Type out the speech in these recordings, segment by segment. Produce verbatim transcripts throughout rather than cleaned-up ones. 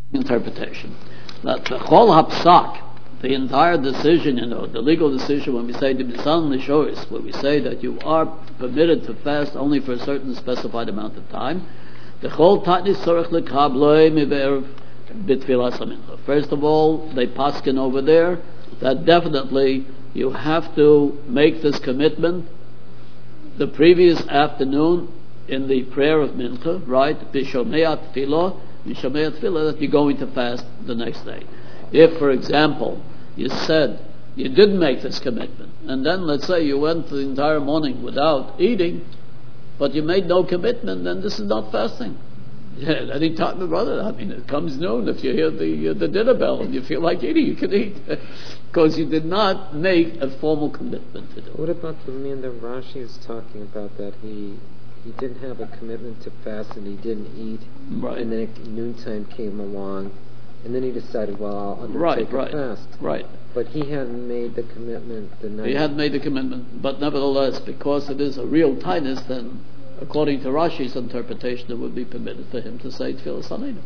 interpretation. That the Chol Hapsak, the entire decision, you know, the legal decision, when we say the Bisan Lishois, when we say that you are permitted to fast only for a certain specified amount of time, the Chol Tatnis Sorech Lekabloi Mibe'erev B'Tfilas HaMincha. First of all, they paskin over there that definitely you have to make this commitment the previous afternoon in the prayer of Mincha, right? B'Shomei Tfilah, B'Shomei Tfilah, that you're going to fast the next day. If, for example, you said you didn't make this commitment, and then let's say you went the entire morning without eating, but you made no commitment, then this is not fasting. Yeah, any time of brother. I mean, it comes noon. If you hear the uh, the dinner bell and you feel like eating, you can eat, because you did not make a formal commitment to do it. What about the man that Rashi is talking about, that he he didn't have a commitment to fast and he didn't eat, right. and then noontime came along, and then he decided, well, I'll undertake right, a right, fast. Right. But he hadn't made the commitment the night. He hadn't made the commitment, but nevertheless, because it is a real tightness, then according to Rashi's interpretation, it would be permitted for him to say Tfilas Haneinu.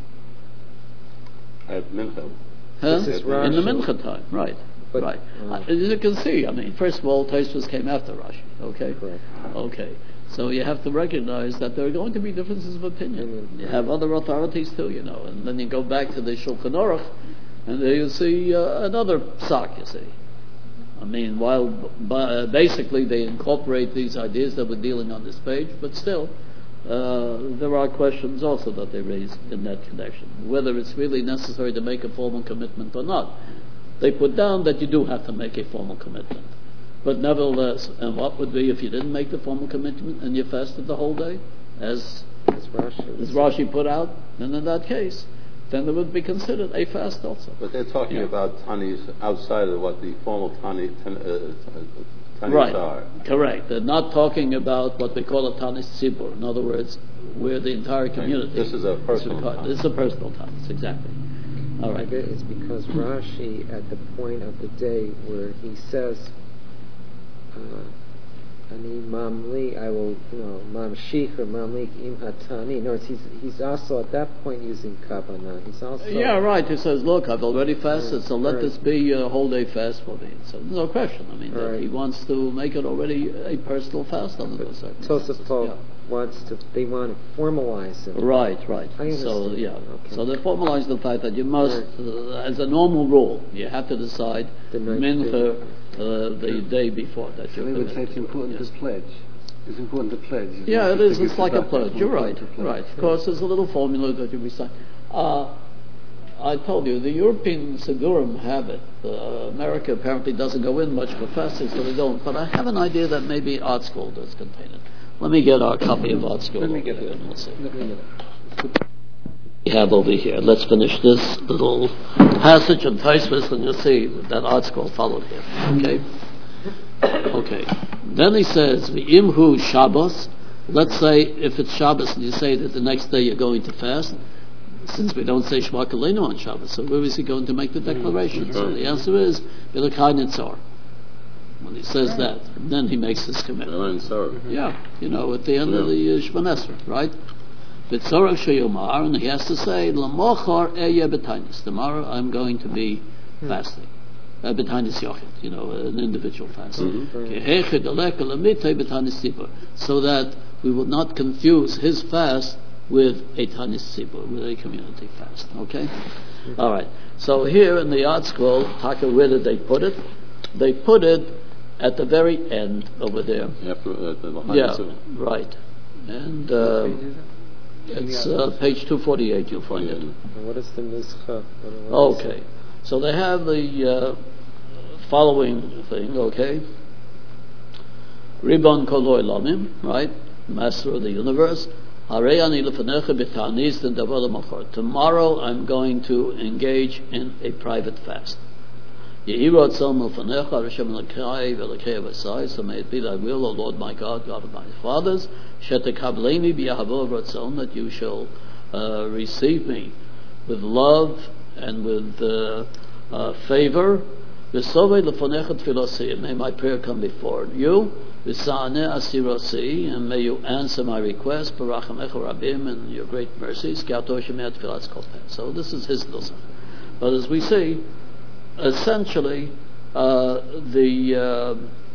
At Mincha. Huh? This is In the Mincha time, right. But, right. Uh, As you can see, I mean, first of all, Tosfos came after Rashi, okay? Correct. Okay. So you have to recognize that there are going to be differences of opinion. Mm-hmm. You have other authorities too, you know, and then you go back to the Shulchan Aruch, and there you see uh, another psak, you see. I mean, while b- uh, basically they incorporate these ideas that we're dealing on this page, but still, uh, there are questions also that they raise in that connection, whether it's really necessary to make a formal commitment or not. They put down that you do have to make a formal commitment. But nevertheless, and what would be if you didn't make the formal commitment and you fasted the whole day, as, as, Rashi, as Rashi put out, then in that case, then it would be considered a fast also. But they're talking yeah. about tanis outside of what the formal tanis, uh, tanis right. are. Correct. They're not talking about what we call a tanis tzibur. In other words, where the entire community. This is a personal tanis. This is a personal tanis, exactly. All right. It's because Rashi, at the point of the day where he says, uh, Ani mamli, I will, you know, mamshich or mamlik im hatani. In other words, he's, he's also at that point using kavanah. He's also yeah, right. He says, look, I've already fasted, right, so let right. this be a whole day fast for me. So there's no question. I mean, right. he wants to make it already a personal fast under those circumstances. Tosafot yeah. wants to. They want to formalize it. Right, right. I so yeah, okay. so they formalize the fact that you must, right. uh, as a normal rule, you have to decide mincha uh, the day before that you. So they would say it's important yes. to pledge. It's important to pledge. Yeah, it is. It's like a pledge. You're right. Pledge. Right. Of course, there's a little formula that you recite. Uh, I told you, the European Sigurim have it. Uh, America apparently doesn't go in much for fasting, so they don't. But I have an idea that maybe Art School does contain it. Let me get our copy of Art School. Let me get it. And we'll see. Let me get it. We have over here. Let's finish this little passage on Tosfos, and you'll see that Art School followed here. Okay. Okay. Then he says, "V'imhu Shabbos." Let's say if it's Shabbos and you say that the next day you're going to fast, since we don't say Shema Kaleinu on Shabbos, so where is he going to make the declaration? Mm-hmm. So the answer is Bilakai Nitzor. When he says that, then he makes his commitment. Mm-hmm. Yeah, you know, at the end yeah. of the uh, Shemon Esrei, right? V'tzorach sheyomar, and he has to say, L'mochor eyeh b'tainis. Tomorrow I'm going to be hmm. fasting. Uh, b'tainis yochid, you know, an individual fast. Mm-hmm. So that we will not confuse his fast with a tanis tzibur, with a community fast. Okay? Mm-hmm. All right. So here in the Art Scroll, Taka, where did they put it? They put it at the very end over there. Yeah, uh, yeah right. And uh, it's uh, page two forty-eight, you'll find yeah. it. And what is the nuscha? Okay. So they have the uh, following thing, okay? Ribbon kol ha'olamim, right? Master of the universe. Tomorrow I'm going to engage in a private fast. So may it be thy will, O Lord my God, God of my fathers, that you shall uh, receive me with love and with uh, uh, favor. May my prayer come before you, V'sa'aneh asirasi, and may you answer my request, b'rachamecha rabim, and your great mercies, k'ato shemeat tfilas kol peh. So this is his nusach. But as we see, essentially, uh, the uh,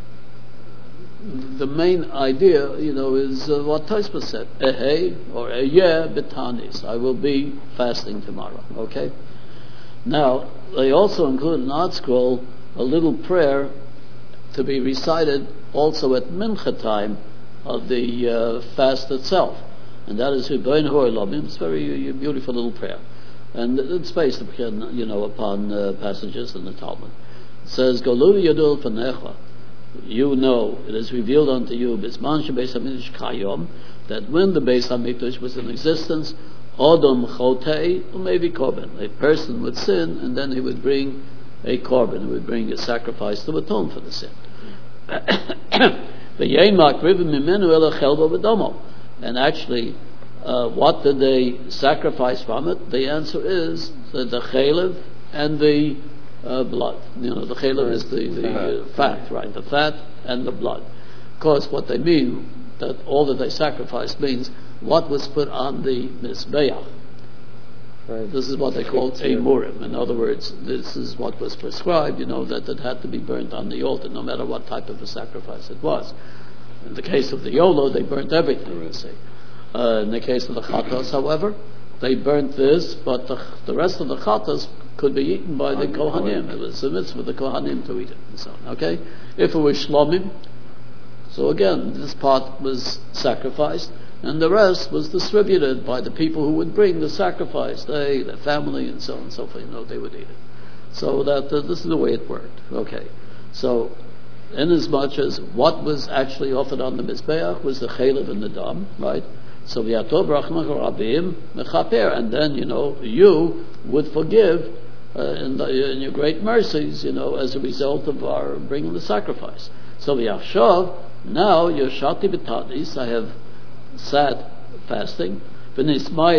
the main idea, you know, is uh, what Tosfos said, ehei, or eyeh b'tanis, I will be fasting tomorrow, okay? Now, they also include in Art Scroll a little prayer to be recited also at Mincha time of the uh, fast itself, and that is Ribono Shel Olamim. It's a very uh, beautiful little prayer, and it's based, you know, upon uh, passages in the Talmud. It says, "Golui Yodul Fanecha." You know, it is revealed unto you, Bisman Shebeis Hamikdash Kayom, that when the Beis Hamikdash was in existence, Odom Chotei Umevi Korban, a person would sin, and then he would bring a korban, he would bring a sacrifice to atone for the sin. And actually, uh, what did they sacrifice from it? The answer is the, the chalev and the uh, blood. You know, the chalev is the, the uh, fat, right? The fat and the blood. Of course, what they mean, that all that they sacrificed means what was put on the mizbeach. Right. This is what they call emurim. In other words, this is what was prescribed, you know, that it had to be burnt on the altar, no matter what type of a sacrifice it was. In the case of the Yolo, they burnt everything, you see. Uh, in the case of the Chatos, however, they burnt this, but the, the rest of the Chatos could be eaten by the Kohanim. It was a mitzvah for the Kohanim to eat it, and so on, okay? If it was Shlomim, so again, this part was sacrificed, and the rest was distributed by the people who would bring the sacrifice, they, their family, and so on and so forth. You know, they would eat it. So that uh, this is the way it worked. Okay. So, inasmuch as what was actually offered on the mizbeach was the chalev and the dam, right? So v'yato b'rachmach rabim mechaper, and then you know you would forgive uh, in, the, in your great mercies, you know, as a result of our bringing the sacrifice. So v'yachshav, now yoshati b'tadis, I have sat fasting. And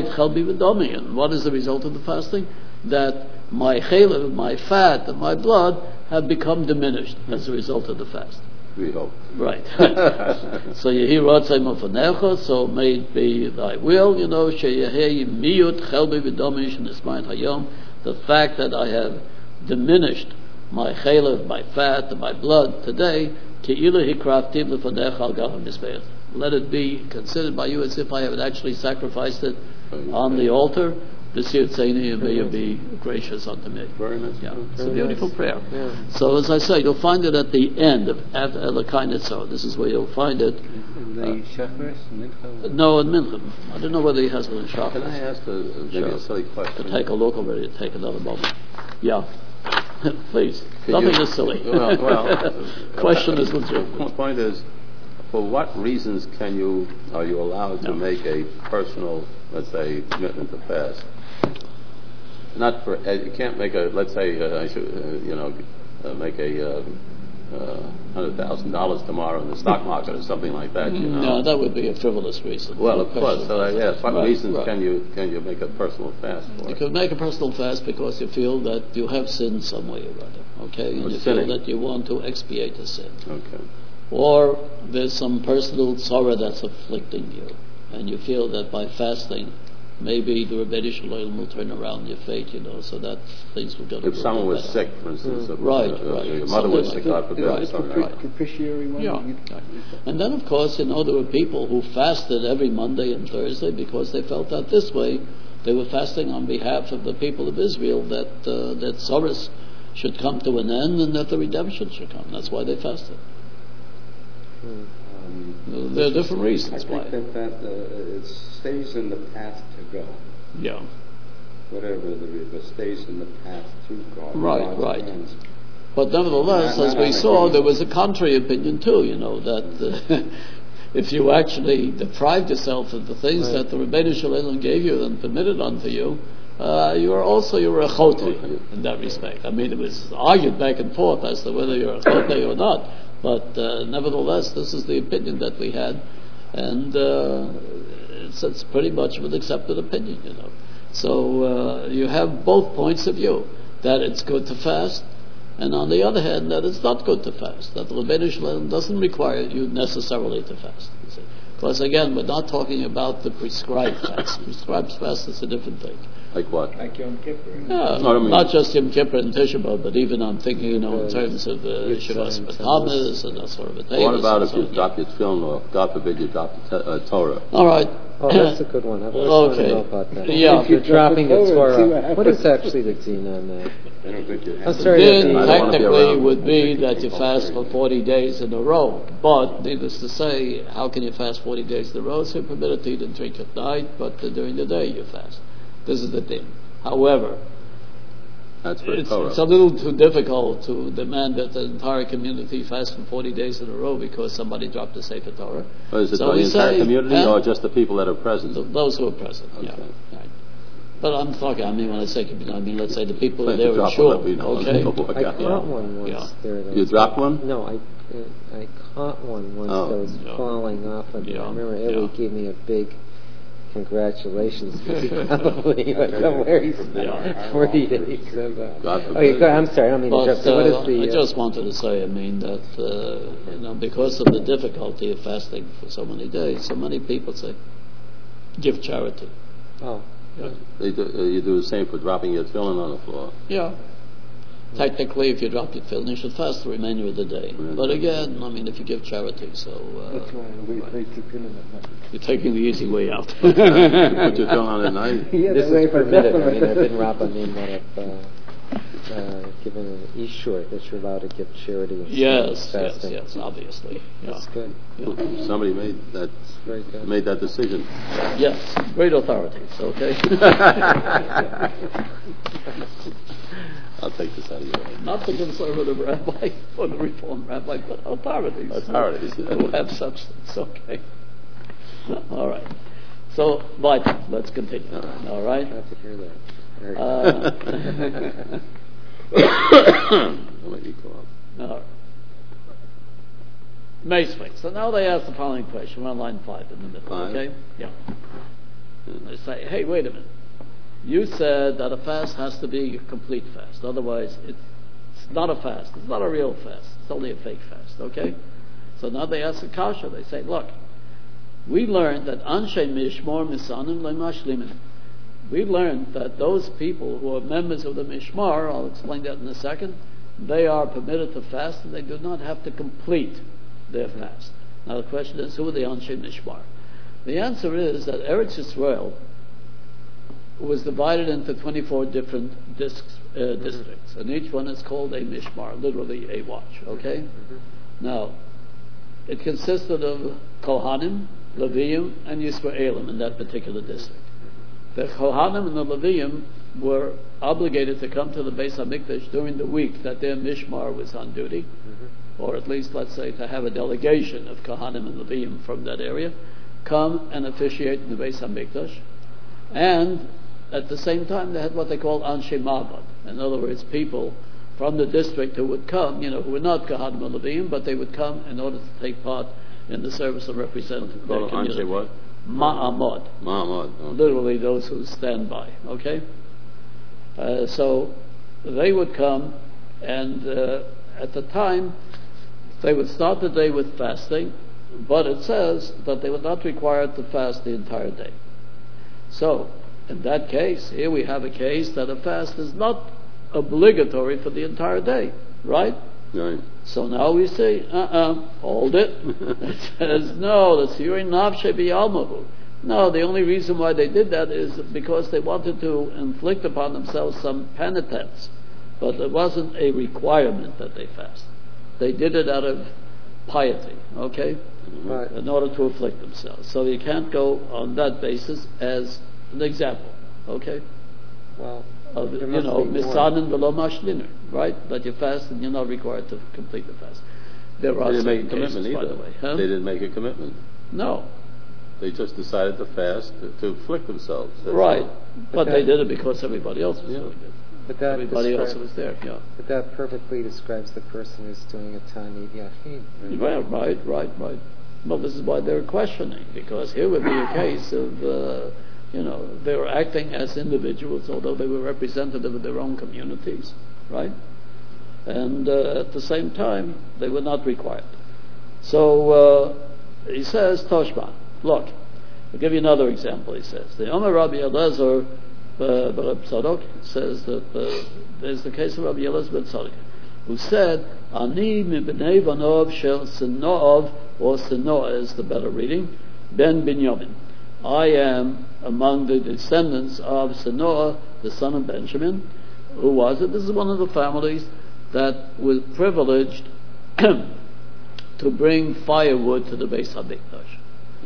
what is the result of the fasting? That my chalev, my fat, and my blood have become diminished as a result of the fast. We hope. Right. So Yehi Ratzai Mofanecha, so may it be thy will, you know, Sheyehi Miyut Chelbi V'Domish Nismayit Hayom, the fact that I have diminished my chalev, my fat, and my blood today, Ke'ilu Hikraftiv L'Fanecha Al Gav HaMizbeach. Let it be considered by you as if I have actually sacrificed it on the altar. This year, Tzeni, and may you be gracious unto me. Very nice. Yeah, it's Very a beautiful nice. prayer. Yeah. So, as I say, you'll find it at the end of Elokei Nitzor. This is where you'll find it. In the Uh, Shacharis, Mincha? No, in Mincha. I don't know whether he has it in Shacharis. Can I ask a, maybe a silly question? To take a look already, to take another moment. Yeah. Please. Can Nothing you- is silly. Well, well, Question is My legitimate. point is, for what reasons can you are you allowed to No. make a personal, let's say, commitment to fast? Not for uh, you can't make a let's say uh, I should uh, you know uh, make a uh, uh, hundred thousand dollars tomorrow in the stock market or something like that. You know. No, that would be a frivolous reason. Well, of course. So uh, yes, what Right, reasons right. can you can you make a personal fast for? You could make a personal fast because you feel that you have sinned some way or other, okay? And Or you sinning. feel that you want to expiate the sin. Okay. Or there's some personal sorrow that's afflicting you, and you feel that by fasting, maybe the Ribono Shel Olam will turn around your fate, you know, so that things will go. If someone was sick, for instance, if, Right, uh, right. your mother was Something sick, like God that. forbid, Right, sorry. right. Propitiatory one? Yeah. You- And then, of course, you know, there were people who fasted every Monday and Thursday because they felt that this way they were fasting on behalf of the people of Israel, that uh, that Soros should come to an end and that the redemption should come. That's why they fasted. Um, There are different I reasons think why. that, that uh, it stays in the path to go. Yeah. Whatever the river stays in the path to God. Right, God's right. hands. But nevertheless, Not- as not we on saw, agreement. there was a contrary opinion too, you know, that uh, if you actually deprived yourself of the things Right. that the Ribono Shel Olam gave you and permitted unto you, uh, you are also, you were a chotei in that respect. I mean, it was argued back and forth as to whether you're a chotei or not, but uh, nevertheless, this is the opinion that we had, and uh, it's, it's pretty much of an accepted opinion, you know. So uh, you have both points of view, that it's good to fast, And on the other hand, that it's not good to fast. That the Rebbeinu Shalom doesn't require you necessarily to fast. You see. Because again, we're not talking about the prescribed fast. Prescribed fast is a different thing. Like what? Like Yom Kippur. Yeah, No, I mean- not just Yom Kippur and Tisha B'Av, but even I'm thinking, you know, in Uh, terms of uh, Yitzhak Shavas and B'Tammuz and that sort of a thing. What about if So, you yeah. drop your tefillin, or God forbid you drop the te- uh, Torah? All right. Oh, that's a good one. I've always wanted Okay. to know about that. Yeah. If you're dropping the Torah, see what Torah, happens. what is actually the din on that? I don't think you I'm have. sorry. Then that I the- don't wanna be technically around. would be that you fast for forty days in a row. But needless to say, how can you fast forty days in a row? So you're permitted to eat and drink at night, but uh, during the day you fast. This is the thing. However, That's for it's, Torah. it's a little too difficult to demand that the entire community fast for forty days in a row because somebody dropped the Sefer Torah. Or is it So the we entire say, community, huh? or just the people that are present? Th- Those who are present, yeah. Okay. Right. But I'm talking, I mean, when I say community, I mean, let's say the people Plan there to in drop shul, one up, you know, okay? and go I back out. caught one once Yeah. there. that You was- dropped one? No, I uh, I caught one once Oh. that was Yeah. falling off of me. Yeah. I remember Eli Yeah. gave me a big congratulations. He probably was somewhere he's Yeah. forty days. So, uh, God oh, forbid. you go, I'm sorry, I don't mean to But interrupt. So what uh, is the? I uh, just wanted to say, I mean, that, uh, you know, because of the difficulty of fasting for so many days, so many people say, give charity. oh, They do, uh, you do the same for dropping your tefillin on the floor. Yeah. Technically, if you drop your tefillin, you should fast the remainder of the day. Yeah. But again, I mean, if you give charity, so That's uh, why we they took in at night. you're taking the easy way out. You put your tefillin on at night. Yeah, this that way is for permitted. I definite. mean, I've been rabbanim that have uh, uh, given an ishur that you're allowed to give charity. instead of Yes, yes, fasting. yes, obviously. Yeah. That's good. Yeah. Somebody made that Very good. made that decision. Yes, great authorities, okay? I'll take this out of your way. Not the conservative rabbi or the reform rabbi, but authorities. Authorities, yeah. Who have substance, okay. All right. So, but let's continue. All right. Glad to hear that. Very good. Uh, Don't make me cough. all right. Maseway. So now they ask the following question. We're on line five in the middle, Five? okay? Yeah. They say, hey, wait a minute. You said that a fast has to be a complete fast. Otherwise, it's not a fast. It's not a real fast. It's only a fake fast, okay? So now they ask the kasha. They say, look, we learned that Anshe Mishmor Misanim Lemashlimin. We learned that those people who are members of the Mishmar, I'll explain that in a second, they are permitted to fast and they do not have to complete their fast. Now the question is, who are the Anshe Mishmar? The answer is that Eretz Yisrael was divided into twenty-four different discs, uh, districts, and each one is called a Mishmar, literally a watch, okay? Now, it consisted of Kohanim, Leviim, and Yisraelim in that particular district. The Kohanim and the Leviim were obligated to come to the Beis HaMikdash during the week that their Mishmar was on duty, or at least, let's say, to have a delegation of Kohanim and Leviim from that area, come and officiate in the Beis HaMikdash. And at the same time, they had what they call Anshe Mabad. In other words, people from the district who would come, you know, who were not Kohanim and Leviim, but they would come in order to take part in the service of representing their Call it community. Anshe what? Ma'amod. Muhammad. Okay. Literally those who stand by, okay? Uh, so they would come, and uh, at the time, they would start the day with fasting, but it says that they were not required to fast the entire day. So, in that case, here we have a case that a fast is not obligatory for the entire day, right? Right. So now we say, uh-uh, hold it. It says, no, that's Yuri Nafshe B'Yalmahu. No, the only reason why they did that is because they wanted to inflict upon themselves some penitence. But it wasn't a requirement that they fast. They did it out of piety, okay? Right. In order to afflict themselves. So you can't go on that basis as an example, okay? Well, Of, there you must know, be more. misanin v'lo mashliner, right? That you fast and you're not required to complete the fast. There They are didn't make a certain commitment cases, by either. the way. Huh? They didn't make a commitment. No, They just decided to fast to, to afflict themselves. That's right. all. But that- they did it because everybody else was Yeah. doing it. But that Everybody else describes- was there, yeah. But that perfectly describes the person who's doing a Tanit Yachid. Well, right, right, right. Well, this is why they're questioning, because here would be a case of, uh, you know, they were acting as individuals, although they were representative of their own communities, right? and uh, at the same time, they were not required. So uh, he says, Toshma, look, I'll give you another example, he says. The Omer Rabbi Eliezer uh, Reb Tzadok says that uh, there's the case of Rabbi Eliezer ben Tzadok, who said, Ani mibnei vanov shel Sinoav, or Sinoah is the better reading, ben Binyamin. I am among the descendants of Sinoah, the son of Benjamin. Who was it? This is one of the families that was privileged to bring firewood to the Beis HaMikdash.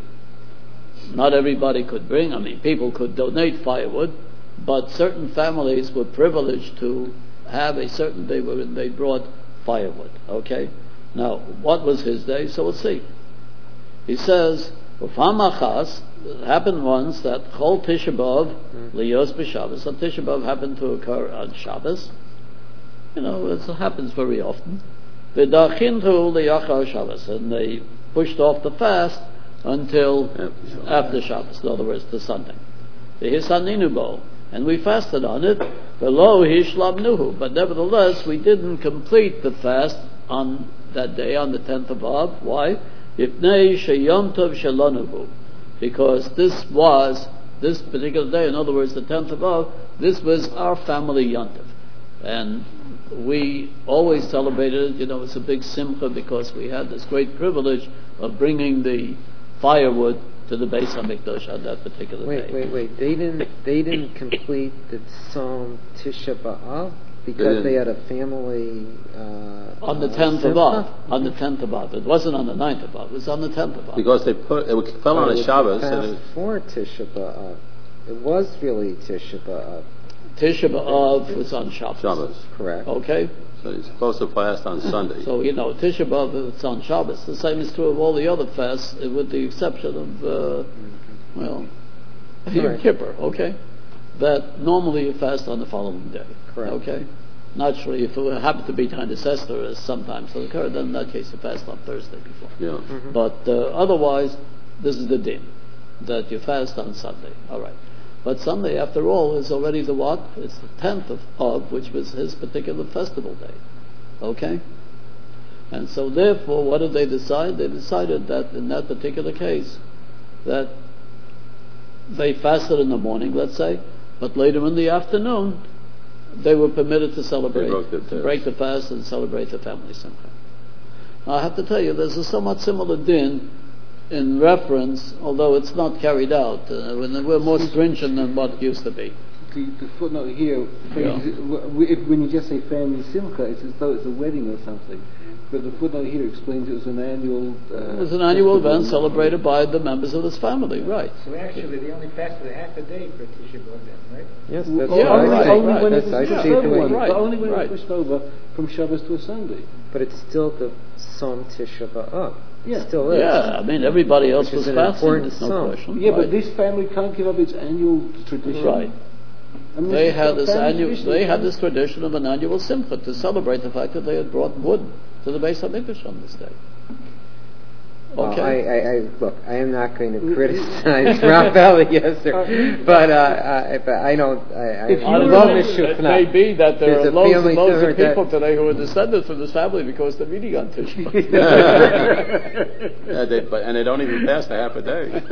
Not everybody could bring, I mean, people could donate firewood, but certain families were privileged to have a certain day when they brought firewood. Okay? Now, what was his day? So we'll see. He says, Ufamachas, it happened once that Chol Tisha B'Av Liyos B'Shabbos. So Tisha B'Av happened to occur on Shabbos. You know, it happens very often. V'dachintu liyachar Shabbos, and they pushed off the fast until after, after Shabbos. In other words, the Sunday. V'hisaninu bo, and we fasted on it. V'lo hishlabnuhu, but nevertheless we didn't complete the fast on that day, on the tenth of Av. Why? Ifnei sheyom tov shelanuhu, because this was this particular day. In other words, the tenth of Av. This was our family yontiv, and we always celebrated it. You know, it's a big simcha because we had this great privilege of bringing the firewood to the Beis HaMikdash on that particular wait, day. Wait, wait, wait. They didn't. They didn't complete the Psalm Tisha B'Av because they had a family. Uh, on the tenth of Av. On the tenth of Av. It wasn't on the ninth of Av. It was on the tenth of Av. Because they put it fell on a Shabbos. And it, for Tisha B'Av, it was really Tisha B'Av. Tisha B'Av was on Shabbos. Shabbos. Correct. Okay. So you're supposed to fast on Sunday. So, you know, Tisha B'Av, it's on Shabbos. The same is true of all the other fasts, with the exception of, uh, well, Yom Right. Kippur, okay? That normally you fast on the following day. Correct. Okay? Naturally, if it happened to be Tainus Esther, as sometimes will occur, then in that case you fast on Thursday before. Yeah. Mm-hmm. But uh, otherwise, this is the din, that you fast on Sunday. All right. But Sunday, after all, is already the what? It's the tenth of Av, which was his particular festival day. Okay? And so therefore, what did they decide? They decided that in that particular case, that they fasted in the morning, let's say, but later in the afternoon, they were permitted to celebrate, to break the fast and celebrate the family simcha. Now, I have to tell you, there's a somewhat similar din in reference, although it's not carried out. Uh, when we're more stringent than what it used to be. The, the footnote here, Yeah. if, when you just say family simcha, it's as though it's a wedding or something. But the footnote here explains it was an annual. Uh, It was an annual event celebrated by the members of this family, right? So actually, they only fasted a half a day for Tisha B'Av then, right? Yes, Well, that's yeah, what I right, see. only right. when That's, it I was pushed see the over, way. Right, but only when right. it was pushed over from Shabbos to a Sunday. But it's still the Psalm Tisha B'Av. Yeah. It still is. Yeah, I mean, everybody else Which was is an fasting, important there's no song. question. Yeah, right. but this family can't give up its annual tradition. Right. I mean, They it's had a this family annual, tradition. they had this tradition of an annual simcha to celebrate the fact that they had brought wood to the Beis HaMikdash on this day. Well, Okay. I, I, I, look, I am not going to criticize Rob Eliezer, but, uh, I, but I don't, I, I, If you I I don't were- love know, Mishukna. it may be that there There's are a loads and family loads of dinner that- people today who are descendants from this family because they're meeting on Tisha B'Av. Yeah, they, but, and they don't even fast a half a day.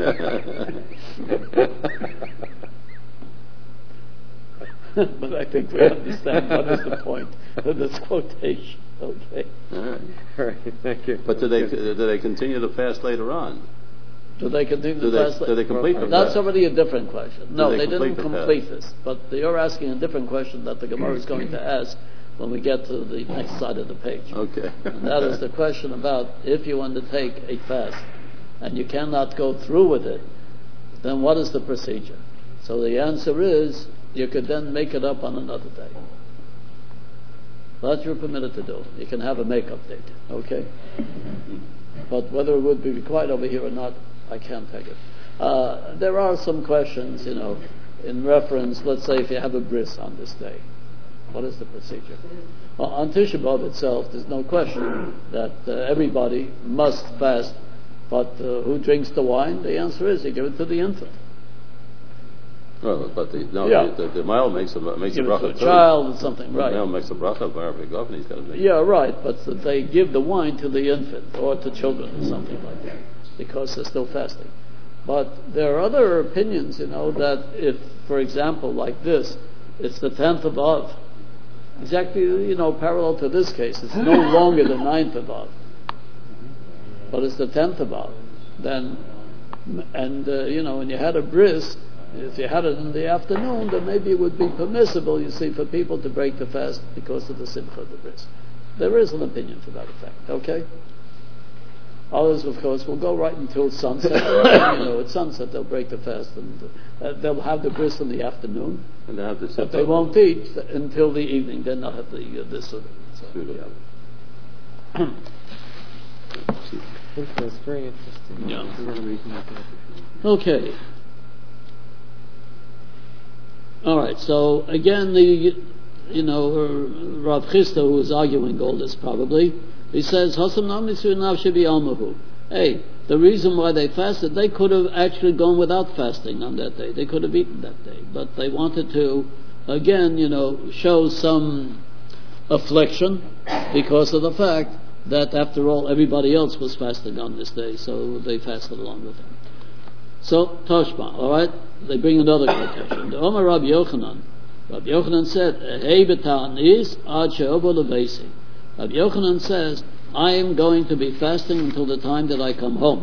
But I think we understand what is the point of this quotation. Okay. All right. All right, thank you. But do they do they continue to fast later on? Do they continue Do to they, fast? do they complete the That's fast? already a different question. No, they they, complete didn't the complete this. But you're asking a different question that the Gemara is going to ask when we get to the next side of the page. Okay. And that is the question about if you undertake a fast and you cannot go through with it, then what is the procedure? So the answer is you could then make it up on another day. That you're permitted to do. You can have a make-up date, okay? But whether it would be required over here or not, I can't tell you. Uh, there are some questions, you know, in reference, let's say if you have a bris on this day, what is the procedure? Well, on Tisha B'Av itself, there's no question that uh, everybody must fast, but uh, who drinks the wine? The answer is you give it to the infant. Well, but the, no, Yeah. the, the, the male makes a, makes Give a it to bracha a too. child or something, The right. male makes a bracha, but governor he's got to make. Yeah, right, but they give the wine to the infant or to children or something like that because they're still fasting. But there are other opinions, you know, that if, for example, like this, it's the tenth of Av, exactly, you know, parallel to this case, it's no longer the ninth of Av, but it's the tenth of Av, then, and, uh, you know, when you had a bris, if you had it in the afternoon, then maybe it would be permissible, you see, for people to break the fast because of the simcha of the bris. There is an opinion to that effect, okay? Others, of course, will go right until sunset. You know, at sunset they'll break the fast, and uh, they'll have the bris in the afternoon, And they have the but they won't eat until the evening. Then they'll have the uh, this or that. So, yeah. That's very interesting. Yeah. Okay. All right. So again, the you know uh, Rav Chisda, who was arguing all this, probably he says, "Hasam namisu nafshebi almahu." Hey, the reason why they fasted, they could have actually gone without fasting on that day. They could have eaten that day, but they wanted to, again, you know, show some affliction because of the fact that, after all, everybody else was fasting on this day, so they fasted along with them. So, Toshma, all right, they bring another quotation. The Omer Rabbi Yochanan, Rabbi Yochanan said, "Hey b'ta'anis ad she'obo lebeisi." Rabbi Yochanan says, I am going to be fasting until the time that I come home.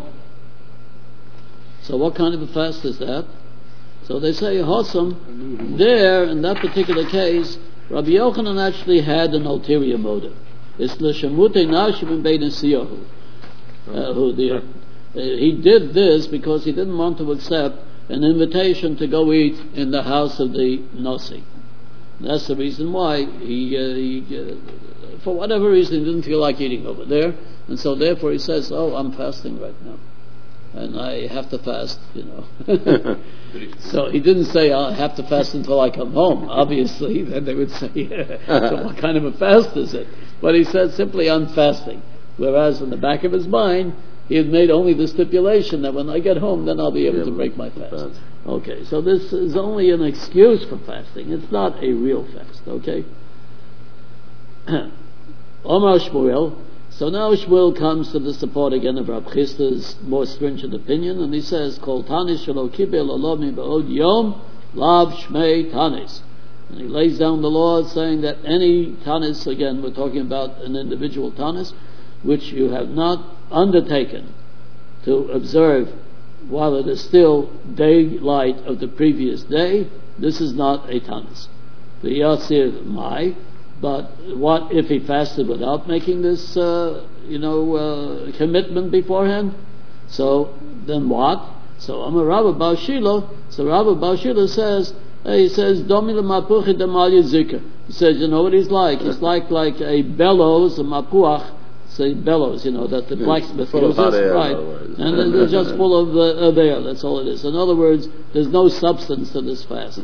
So what kind of a fast is that? So they say, Hossam, there, in that particular case, Rabbi Yochanan actually had an ulterior motive. It's l'shemute nashim bein siyahu. Who the he did this because he didn't want to accept an invitation to go eat in the house of the Nasi. That's the reason why he, uh, he uh, for whatever reason, he didn't feel like eating over there, and so therefore he says, "Oh, I'm fasting right now, and I have to fast," you know. So he didn't say, "I have to fast until I come home." Obviously, then they would say, "So what kind of a fast is it?" But he said simply, "I'm fasting," whereas in the back of his mind, he had made only the stipulation that when I get home, then I'll be able to break my fast. Okay, so this is only an excuse for fasting. It's not a real fast, okay? Omar Shmuel. So now Shmuel comes to the support again of Rav Chisda's more stringent opinion, and he says, Kol tanis shelo kibel alomi ba'od yom lav shmei tanis. And he lays down the law saying that any tanis, again we're talking about an individual tanis, which you have not undertaken to observe while it is still daylight of the previous day, this is not a tanis. The Yasir Mai, but what if he fasted without making this, uh, you know, uh, commitment beforehand? So then what? So Amar Rabba Bar Shilo. So Rabba Bar Shilo says, he says, Domila Mapuchi Damalya Zika. He says, you know what he's like? He's like like a bellows, a mapuach. Say bellows, you know, that the blacksmith uses, right? And then it's just full of, uh, of air. That's all it is. In other words, there's no substance to this fast.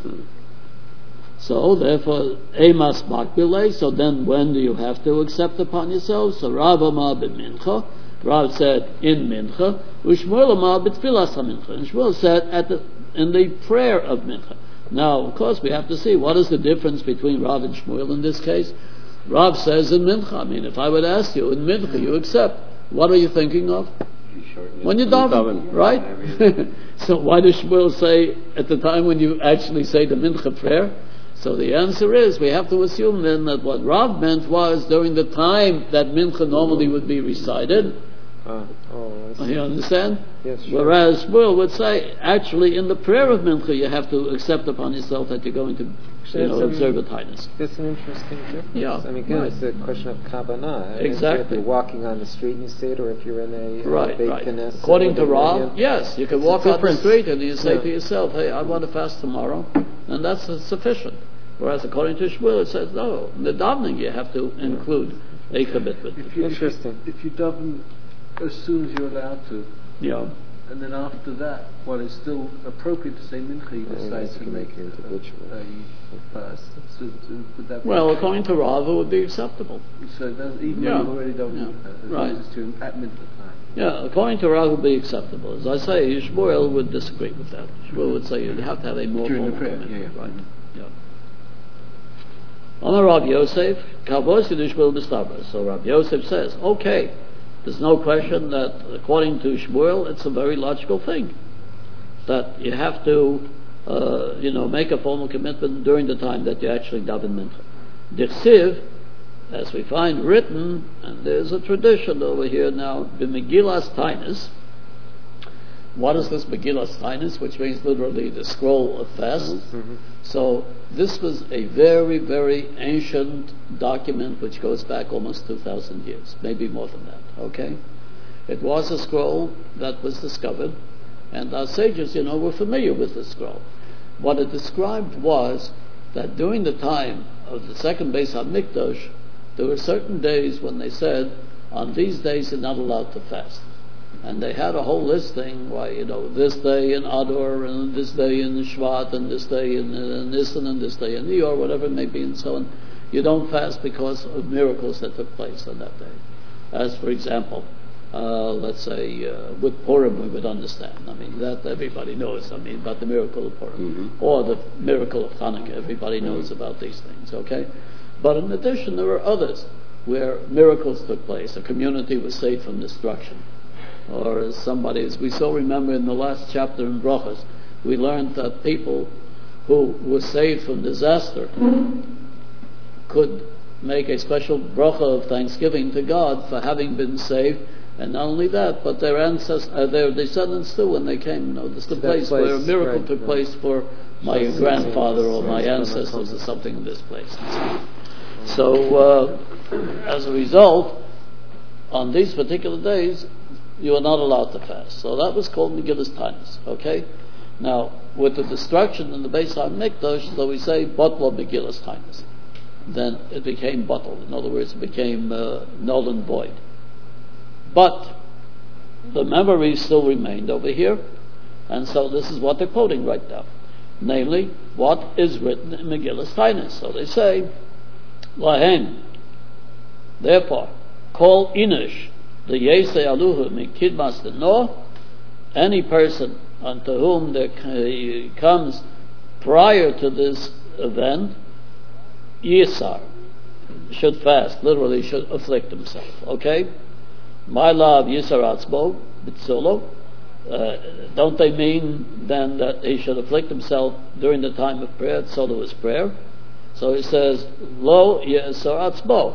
So therefore, emas makbile. So then, when do you have to accept upon yourself? So Rav Amar ben Mincha. Rav said in Mincha. Ushmuel Amar b'tfilas hamincha. And Shmuel said at the in the prayer of Mincha. Now, of course, we have to see what is the difference between Rav and Shmuel in this case. Rav says in Mincha. I mean, if I would ask you in Mincha, you accept. What are you thinking of? When you daven, right? So why does Shmuel say at the time when you actually say the Mincha prayer? So the answer is, we have to assume then that what Rav meant was during the time that Mincha normally would be recited. Uh, oh, You understand? Yes, sure. Whereas Shmuel would say, actually, in the prayer of Mincha, you have to accept upon yourself that you're going to, you know, observe a tightness. That's an interesting difference. Yeah, I mean, again, right. it's a question of kavanah. Exactly. If you're walking on the street and you say it, or if you're in a Right, uh, right. Knesset, According to whatever, Rav, yes, you can It's walk a on the difference. street and you say Yeah. to yourself, hey, I want to fast tomorrow, and that's uh, sufficient. Whereas according to Shmuel, it says, no, in the davening you have to include a commitment. If you, Interesting. If you daven as soon as you're allowed to, Yeah. and then after that, while it's still appropriate to say mincha, you Oh, decide yes, to you make make it a, individual. a, a fast. So, so would that be Well, okay? according to Rav, it would be acceptable. So that even Yeah. though you've already done Yeah. mincha, as Right. long as it's during at mincha time. Yeah, according to Rav, it would be acceptable. As I say, Shmuel would disagree with that. Shmuel would say you'd have to have a more During the formal prayer, commitment. yeah, yeah. Right. Yeah. Amar Rav Yosef, Kavos Yidishmuel B'Stavra. So Rav Yosef says, okay, there's no question that according to Shmuel, it's a very logical thing that you have to, uh, you know, make a formal commitment during the time that you actually daven mincha. Dichsiv, as we find written, and there's a tradition over here now, b'Megillas Tainus. What is this Megillas Tainus, which means literally the scroll of fast? Mm-hmm. So this was a very, very ancient document which goes back almost two thousand years, maybe more than that, okay? It was a scroll that was discovered, and our sages, you know, were familiar with the scroll. What it described was that during the time of the second Beis HaMikdash, there were certain days when they said, on these days you're not allowed to fast. And they had a whole listing, why, you know, this day in Adar, and this day in Shvat, and this day in, in Nisan, and this day in Iyar, whatever it may be, and so on. You don't fast because of miracles that took place on that day. As, for example, uh, let's say, uh, with Purim we would understand. I mean, that everybody knows, I mean, about the miracle of Purim. Mm-hmm. Or the miracle of Hanukkah, everybody knows Mm-hmm. about these things, okay? But in addition, there were others where miracles took place. A community was saved from destruction. Or as somebody, as we so remember in the last chapter in Brachos, we learned that people who were saved from disaster could make a special bracha of thanksgiving to God for having been saved, and not only that, but their ancestors, uh, their descendants too, when they came. You know, this is the That place, place, where a miracle right, took right. place for my Yes, grandfather or yes, my yes, ancestors or yes. something in this place. So, uh, as a result, on these particular days, you are not allowed to fast. So that was called Megillas Tainus, okay? Now, with the destruction in the Beis HaMikdash, so we say, Botla Megillas Tainus. Then it became bottled. In other words, it became uh, null and void. But the memory still remained over here, and so this is what they're quoting right now. Namely, what is written in Megillas Tainus. So they say, Lahem, therefore, call Inish, the Yese Aluhu Mikidmas the No, any person unto whom there comes prior to this event, Yisar, should fast, literally should afflict himself, okay? My love, Yisar Atzmo, Bitsolo, uh, don't they mean then that he should afflict himself during the time of prayer, Tzolo was prayer? So he says, Lo Yisar Atzmo,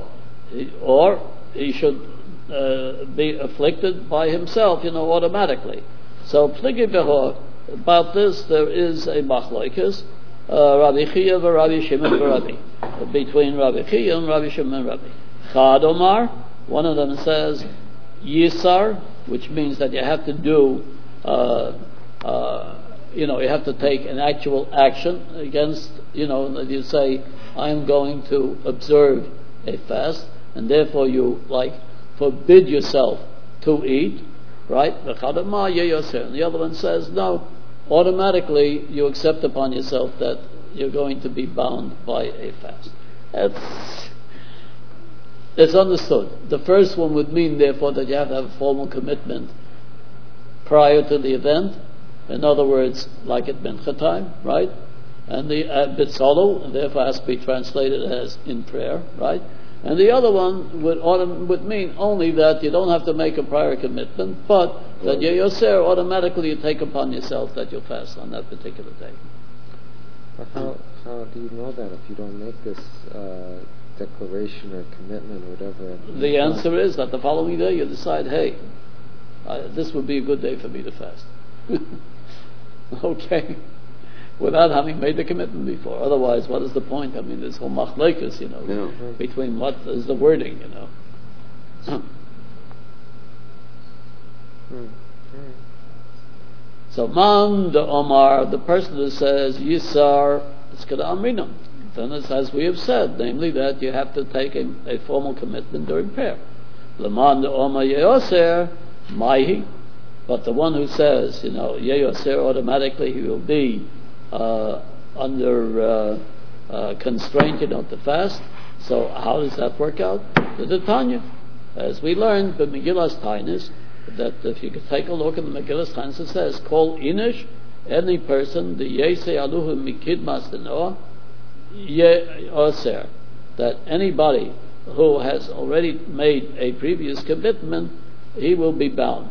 or he should Uh, be afflicted by himself, you know, automatically. So, Pligi Behor, about this there is a machlokes, uh, Rabbi Chia and Rabbi Shimon and Rabbi, between Rabbi Chia and Rabbi Shimon and Rabbi. Chad Omar, one of them says Yisar, which means that you have to do, uh, uh, you know, you have to take an actual action against, you know, that you say, I am going to observe a fast, and therefore you, like, forbid yourself to eat, right? And the other one says, no, automatically you accept upon yourself that you're going to be bound by a fast. It's, it's understood. The first one would mean, therefore, that you have to have a formal commitment prior to the event. In other words, like at Mincha time, right? And the uh, Bitzolo, therefore, has to be translated as in prayer, right? And the other one would would mean only that you don't have to make a prior commitment, but that you yourself automatically you take upon yourself that you'll fast on that particular day. But how how do you know that if you don't make this uh, declaration or commitment or whatever? The answer is that the following day you decide, hey, uh, this would be a good day for me to fast. Okay. Without having made the commitment before. Otherwise, what is the point? I mean, there's whole machlekes, you know, Yeah. between what is the wording, you know. Hmm. So, man the Omar, the person who says, Yisar, it's Kada Amrinam. Then it's as we have said, namely that you have to take a, a formal commitment during prayer. Laman the Omar Yeoser, Maihi. But the one who says, you know, Yeh Oser, automatically he will be uh, under uh, uh, constraint, you know, to fast. So how does that work out? The Tanya, as we learned, the Megillas Tainis, that if you could take a look at the Megillas Tainis, it says, Kol Inish, any person, the Yese Aluhu Mikid Masdanoah, Yeh Oser, that anybody who has already made a previous commitment, he will be bound.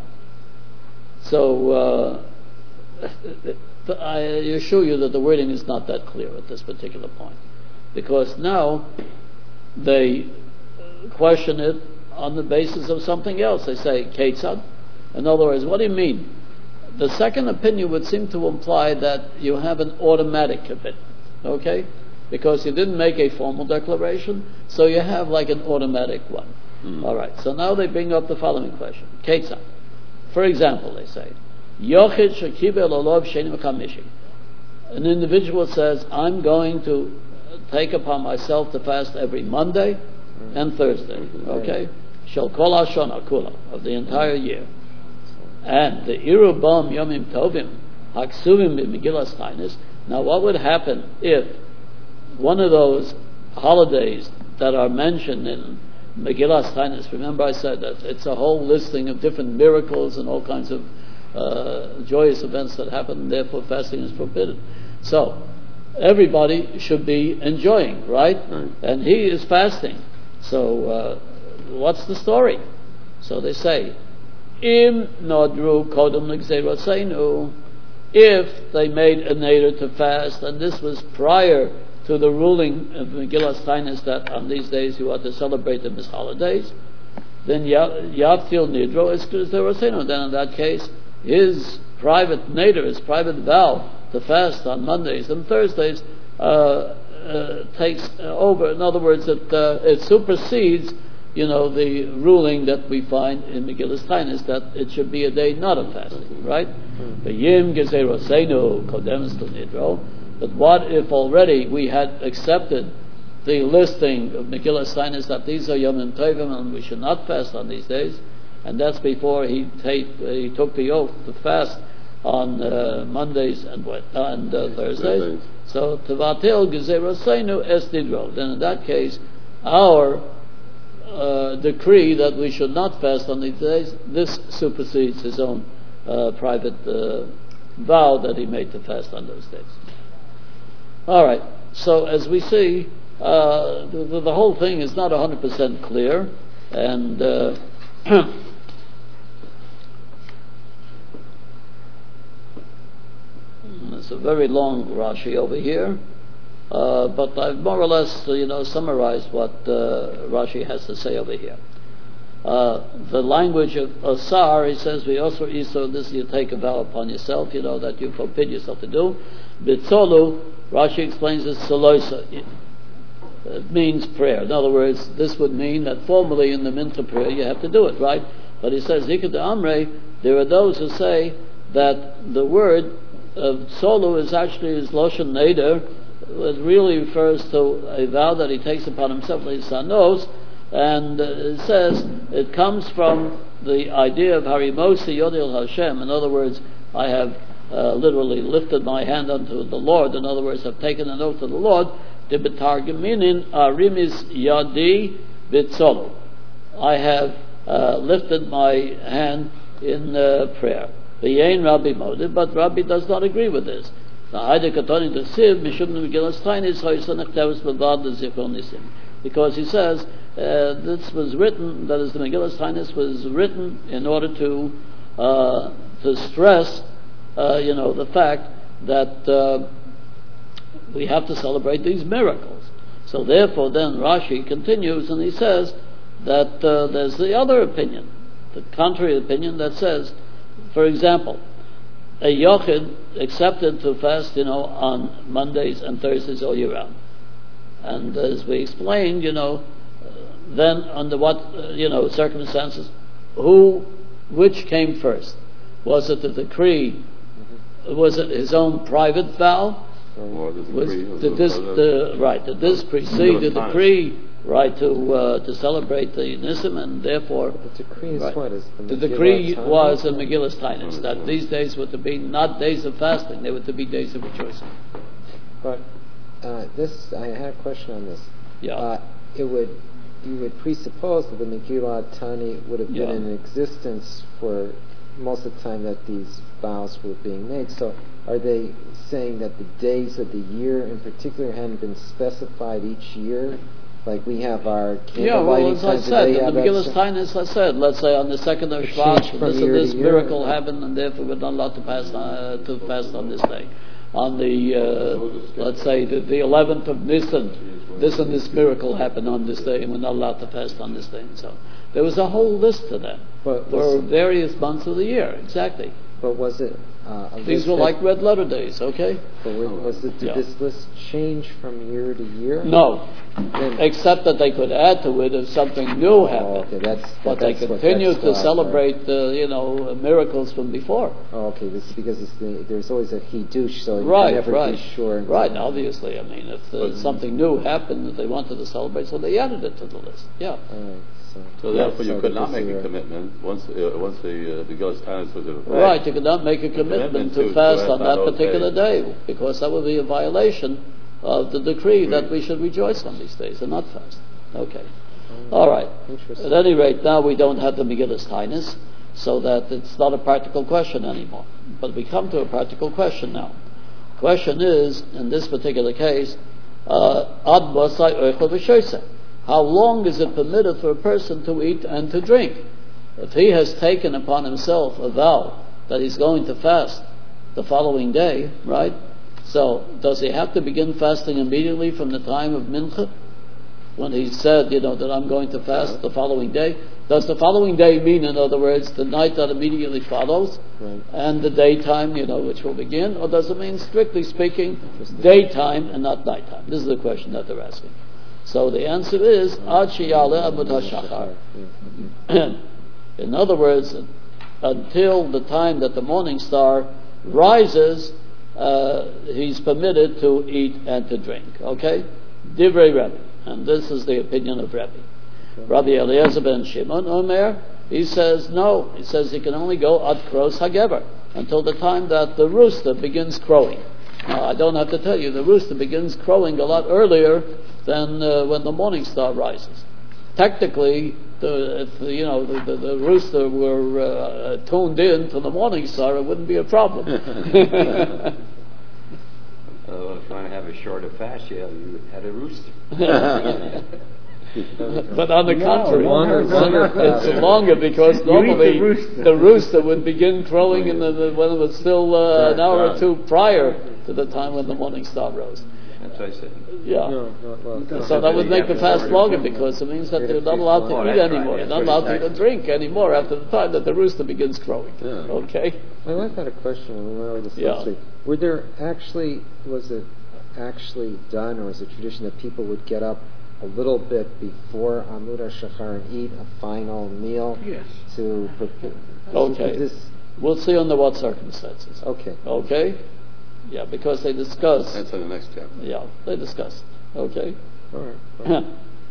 So uh, I assure you that the wording is not that clear at this particular point, because now they question it on the basis of something else. They say, Ketzad. In other words, what do you mean? The second opinion would seem to imply that you have an automatic commitment, okay? Because you didn't make a formal declaration, so you have like an automatic one. Mm. All right, so now they bring up the following question. Ketzad. For example, they say, Yochid shekibel olov shenim chamishi. An individual says, I'm going to take upon myself to fast every Monday and Thursday, okay? Shel kol hashana kula, of the entire year. And the Iru Bam Yomim Tovim Haksuvim Megillas Tainis. Now, what would happen if one of those holidays that are mentioned in Megillas Tainis, remember I said that it's a whole listing of different miracles and all kinds of uh, joyous events that happen, and therefore fasting is forbidden. So, everybody should be enjoying, right? right. And he is fasting. So, uh, what's the story? So they say, Im nodru kodem l'gzeiraseinu, if they made a neder to fast, and this was prior to the ruling of Megillas Tainis that on these days you ought to celebrate them as holidays, then yaftil nidro is gzeiraseinu. Then in that case, his private neder, his private vow to fast on Mondays and Thursdays uh, uh, takes over. In other words, it, uh, it supersedes, you know, the ruling that we find in Megillas Tainis that it should be a day not of fasting, right? But what if already we had accepted the listing of Megillas Tainis that these are Yomim Tovim and we should not fast on these days, and that's before he, take, he took the oath to fast on uh, Mondays and, and uh, Thursdays. So, Tevatil Gezerosenu Es Didro. Then in that case, our uh, decree that we should not fast on these days, this supersedes his own uh, private uh, vow that he made to fast on those days. All right, so as we see, uh, the, the whole thing is not one hundred percent clear, and uh, it's a very long Rashi over here, uh, but I've more or less, uh, you know, summarized what uh, Rashi has to say over here. Uh, the language of Asar, he says, we also Isor, this you take a vow upon yourself, you know, that you forbid yourself to do. Bitzolu, Rashi explains this Soloisa. It means prayer. In other words, this would mean that formally in the Mincha prayer you have to do it, right? But he says, Zikah de Amre, there are those who say that the word of Solu is actually his Loshen Neder. It really refers to a vow that he takes upon himself, like his son knows, and uh, it says it comes from the idea of Harimosi Yodil Hashem. In other words, I have uh, literally lifted my hand unto the Lord. In other words, I've taken an oath to the Lord. Dibitargeminin Arimis Yadi Bitzolu. I have uh, lifted my hand in uh, prayer. V'yein Rabbi Modeh, but Rabbi does not agree with this. Because he says uh, this was written, that is, the Megillas Tainis was written in order to uh, to stress, uh, you know, the fact that uh, we have to celebrate these miracles. So therefore, then Rashi continues and he says that uh, there's the other opinion, the contrary opinion that says, for example, a yochid accepted to fast, you know, on Mondays and Thursdays all year round. And as we explained, you know, uh, then under what, uh, you know, circumstances, who, which came first? Was it the decree? Was it his own private vow? Or the Was, decree did this, the, right, did this precede the decree right, to uh, to celebrate the Nisim, and therefore The decree is right, what? Is the, the Megillah decree Tanya? was in Megillus Tainus that these days were to be not days of fasting; they were to be days of rejoicing. But uh, this, I had a question on this. Yeah. Uh, it would, you would presuppose that the Megillah Tani would have been Yeah. in existence for most of the time that these vows were being made. So, are they saying that the days of the year, in particular, hadn't been specified each year? Like we have our candle Yeah, well, lighting as I times, do said, they in the have that Megillus same- Tainus, I said, let's say on the second of It Shvat, changed from this and year to this year. miracle happened, and therefore we're not allowed to fast uh, to fast on this day. On the, uh, let's say, the, the eleventh of Nisan, this and this miracle happened on this day, and we're not allowed to fast on this day. And so there was a whole list of them But for was, various months of the year. Exactly. but was it uh, a These list were that- like red letter days. Okay. But was, was it, did Yeah. this list change from year to year? No, Then- except that they could add to it if something new Oh, happened. okay, that's. But they that's what continue that's to about, celebrate, uh, you know, miracles from before. Right? Oh, okay, this is because it's the, there's always a hidush, so you Right, can never right, be sure. right. Obviously, I mean, if uh, something new happened that they wanted to celebrate, so they added it to the list. Yeah. All right, so. So therefore, you so could not because make a you're- commitment once uh, once the uh, Megillus Tainus was in effect. Right, you could not make a commitment commitment to to- fast to on fast that on particular those day, because that would be a violation of the decree that we should rejoice on these days and not fast. Okay. All right. Interesting. At any rate, now we don't have the Megillus Tainus, so that it's not a practical question anymore. But we come to a practical question now. Question is, in this particular case, uh, ad basai oichel v'shoiseh. How long is it permitted for a person to eat and to drink? If he has taken upon himself a vow that he's going to fast the following day, right? So, does he have to begin fasting immediately from the time of Mincha? When he said, you know, that I'm going to fast the following day? Does the following day mean, in other words, the night that immediately follows? Right. And the daytime, you know, which will begin? Or does it mean, strictly speaking, daytime and not nighttime? This is the question that they're asking. So the answer is, Ad sheyale amud hashachar. In other words, until the time that the morning star rises, uh, he's permitted to eat and to drink. Okay? Divrei Rebbe. And this is the opinion of Rebbe. Rabbi Eliezer ben Shimon Omer, he says no. He says he can only go ad kros hagever, until the time that the rooster begins crowing. Now, I don't have to tell you, the rooster begins crowing a lot earlier than uh, when the morning star rises. Technically, the, if the, you know the, the, the rooster were uh, tuned in to the morning star, it wouldn't be a problem. Uh, trying to have a shorter fast, yeah, you had a rooster. But on the No, contrary, longer- it's, longer it's fast. longer because You eat normally the rooster. the rooster would begin crowing in the, the, when it was still uh, an hour or two prior to the time when the morning star rose. That's what I said. Yeah. No, no, well, So that would make the fast longer because it means that they're not allowed to Oh, eat that's right. anymore. They're That's not what allowed it's to like. drink anymore after the time that the rooster begins crowing. Yeah. Okay? my wife had a question when we were this Yeah. last week. Were there actually, was it actually done, or is it tradition that people would get up a little bit before Amud HaShachar and eat a final meal Yes. to prepare? Okay. This, We'll see under what circumstances. okay. Okay? Yeah, because they discuss. That's in the next chapter. Yeah, they discuss. Okay? All right. All right.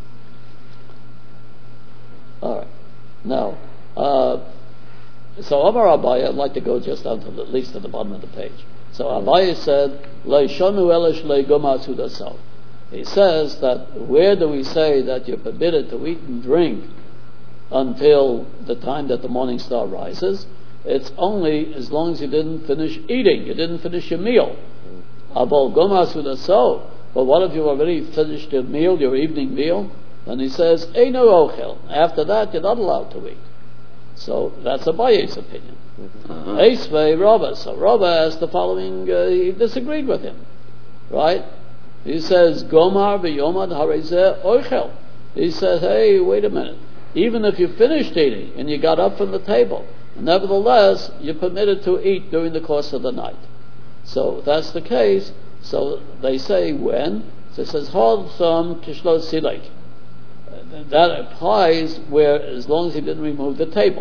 All right. Now, uh, so Amar Abaye, I'd like to go just down to the, at least to the bottom of the page. So Abaye said, "Leishonu elish leigoma sudasal." He says that where do we say that you're permitted to eat and drink until the time that the morning star rises? It's only as long as you didn't finish eating, you didn't finish your meal. Abol goma sudasal. But what if you already finished your meal, your evening meal? And he says, Eino ochel. After that, you're not allowed to eat. So that's Abaye's opinion. Uh-huh. Eisvei Rabba. So Rabba has the following, uh, he disagreed with him. Right? He says, Gomar v'yomad harezeh ochel. He says, hey, wait a minute. Even if you finished eating and you got up from the table, nevertheless, you're permitted to eat during the course of the night. So if that's the case, so they say when? So it says, Hod some kishlo silek. That applies where, as long as he didn't remove the table.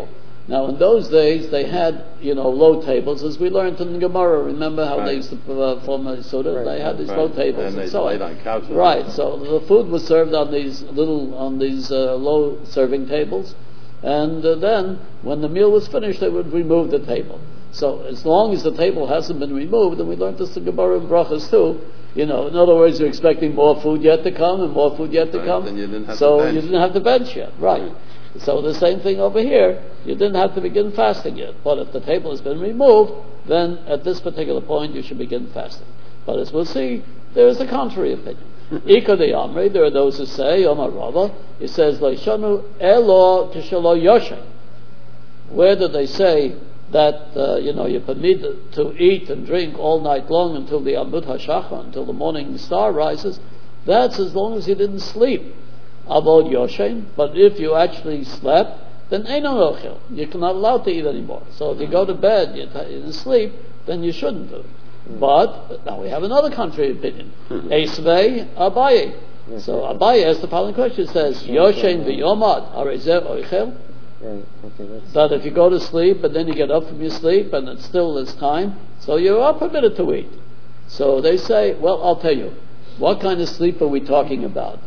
Now, in those days, they had, you know, low tables, as we learned in the Gemara. Remember how Right. they used to uh, form a soda? Right. They had these Right. low tables And and, they so laid on. on couches. Right. So the food was served on these little, on these uh, low serving tables, and uh, then when the meal was finished, they would remove the table. So as long as the table hasn't been removed, and we learned this in Gemara and Brachas too. You know, in other words, you're expecting more food yet to come and more food yet to Right, come. then you didn't have so to bench. you didn't have to bench yet, right? Right. So the same thing over here. You didn't have to begin fasting yet. But if the table has been removed, then at this particular point you should begin fasting. But as we'll see, there is a contrary opinion. Ika de Amri, there are those who say, Omar Rava, it says, Leishanu elo kishalo yoshe. Where do they say that, uh, you know, you're permitted to eat and drink all night long until the Amud HaShachar, until the morning star rises? That's as long as you didn't sleep. Avod Yoshem, but if you actually slept, then Einon Ochel. You're not allowed to eat anymore. So if you go to bed, you're in sleep, then you shouldn't do it. But now we have another contrary opinion. Esvei Abaye. So Abaye asks the following question. It says, Yoshem v'yomad arezev oichel. Right, okay, that's... That if you go to sleep and then you get up from your sleep and it still is time, so you are permitted to eat. So they say, well, I'll tell you, what kind of sleep are we talking about?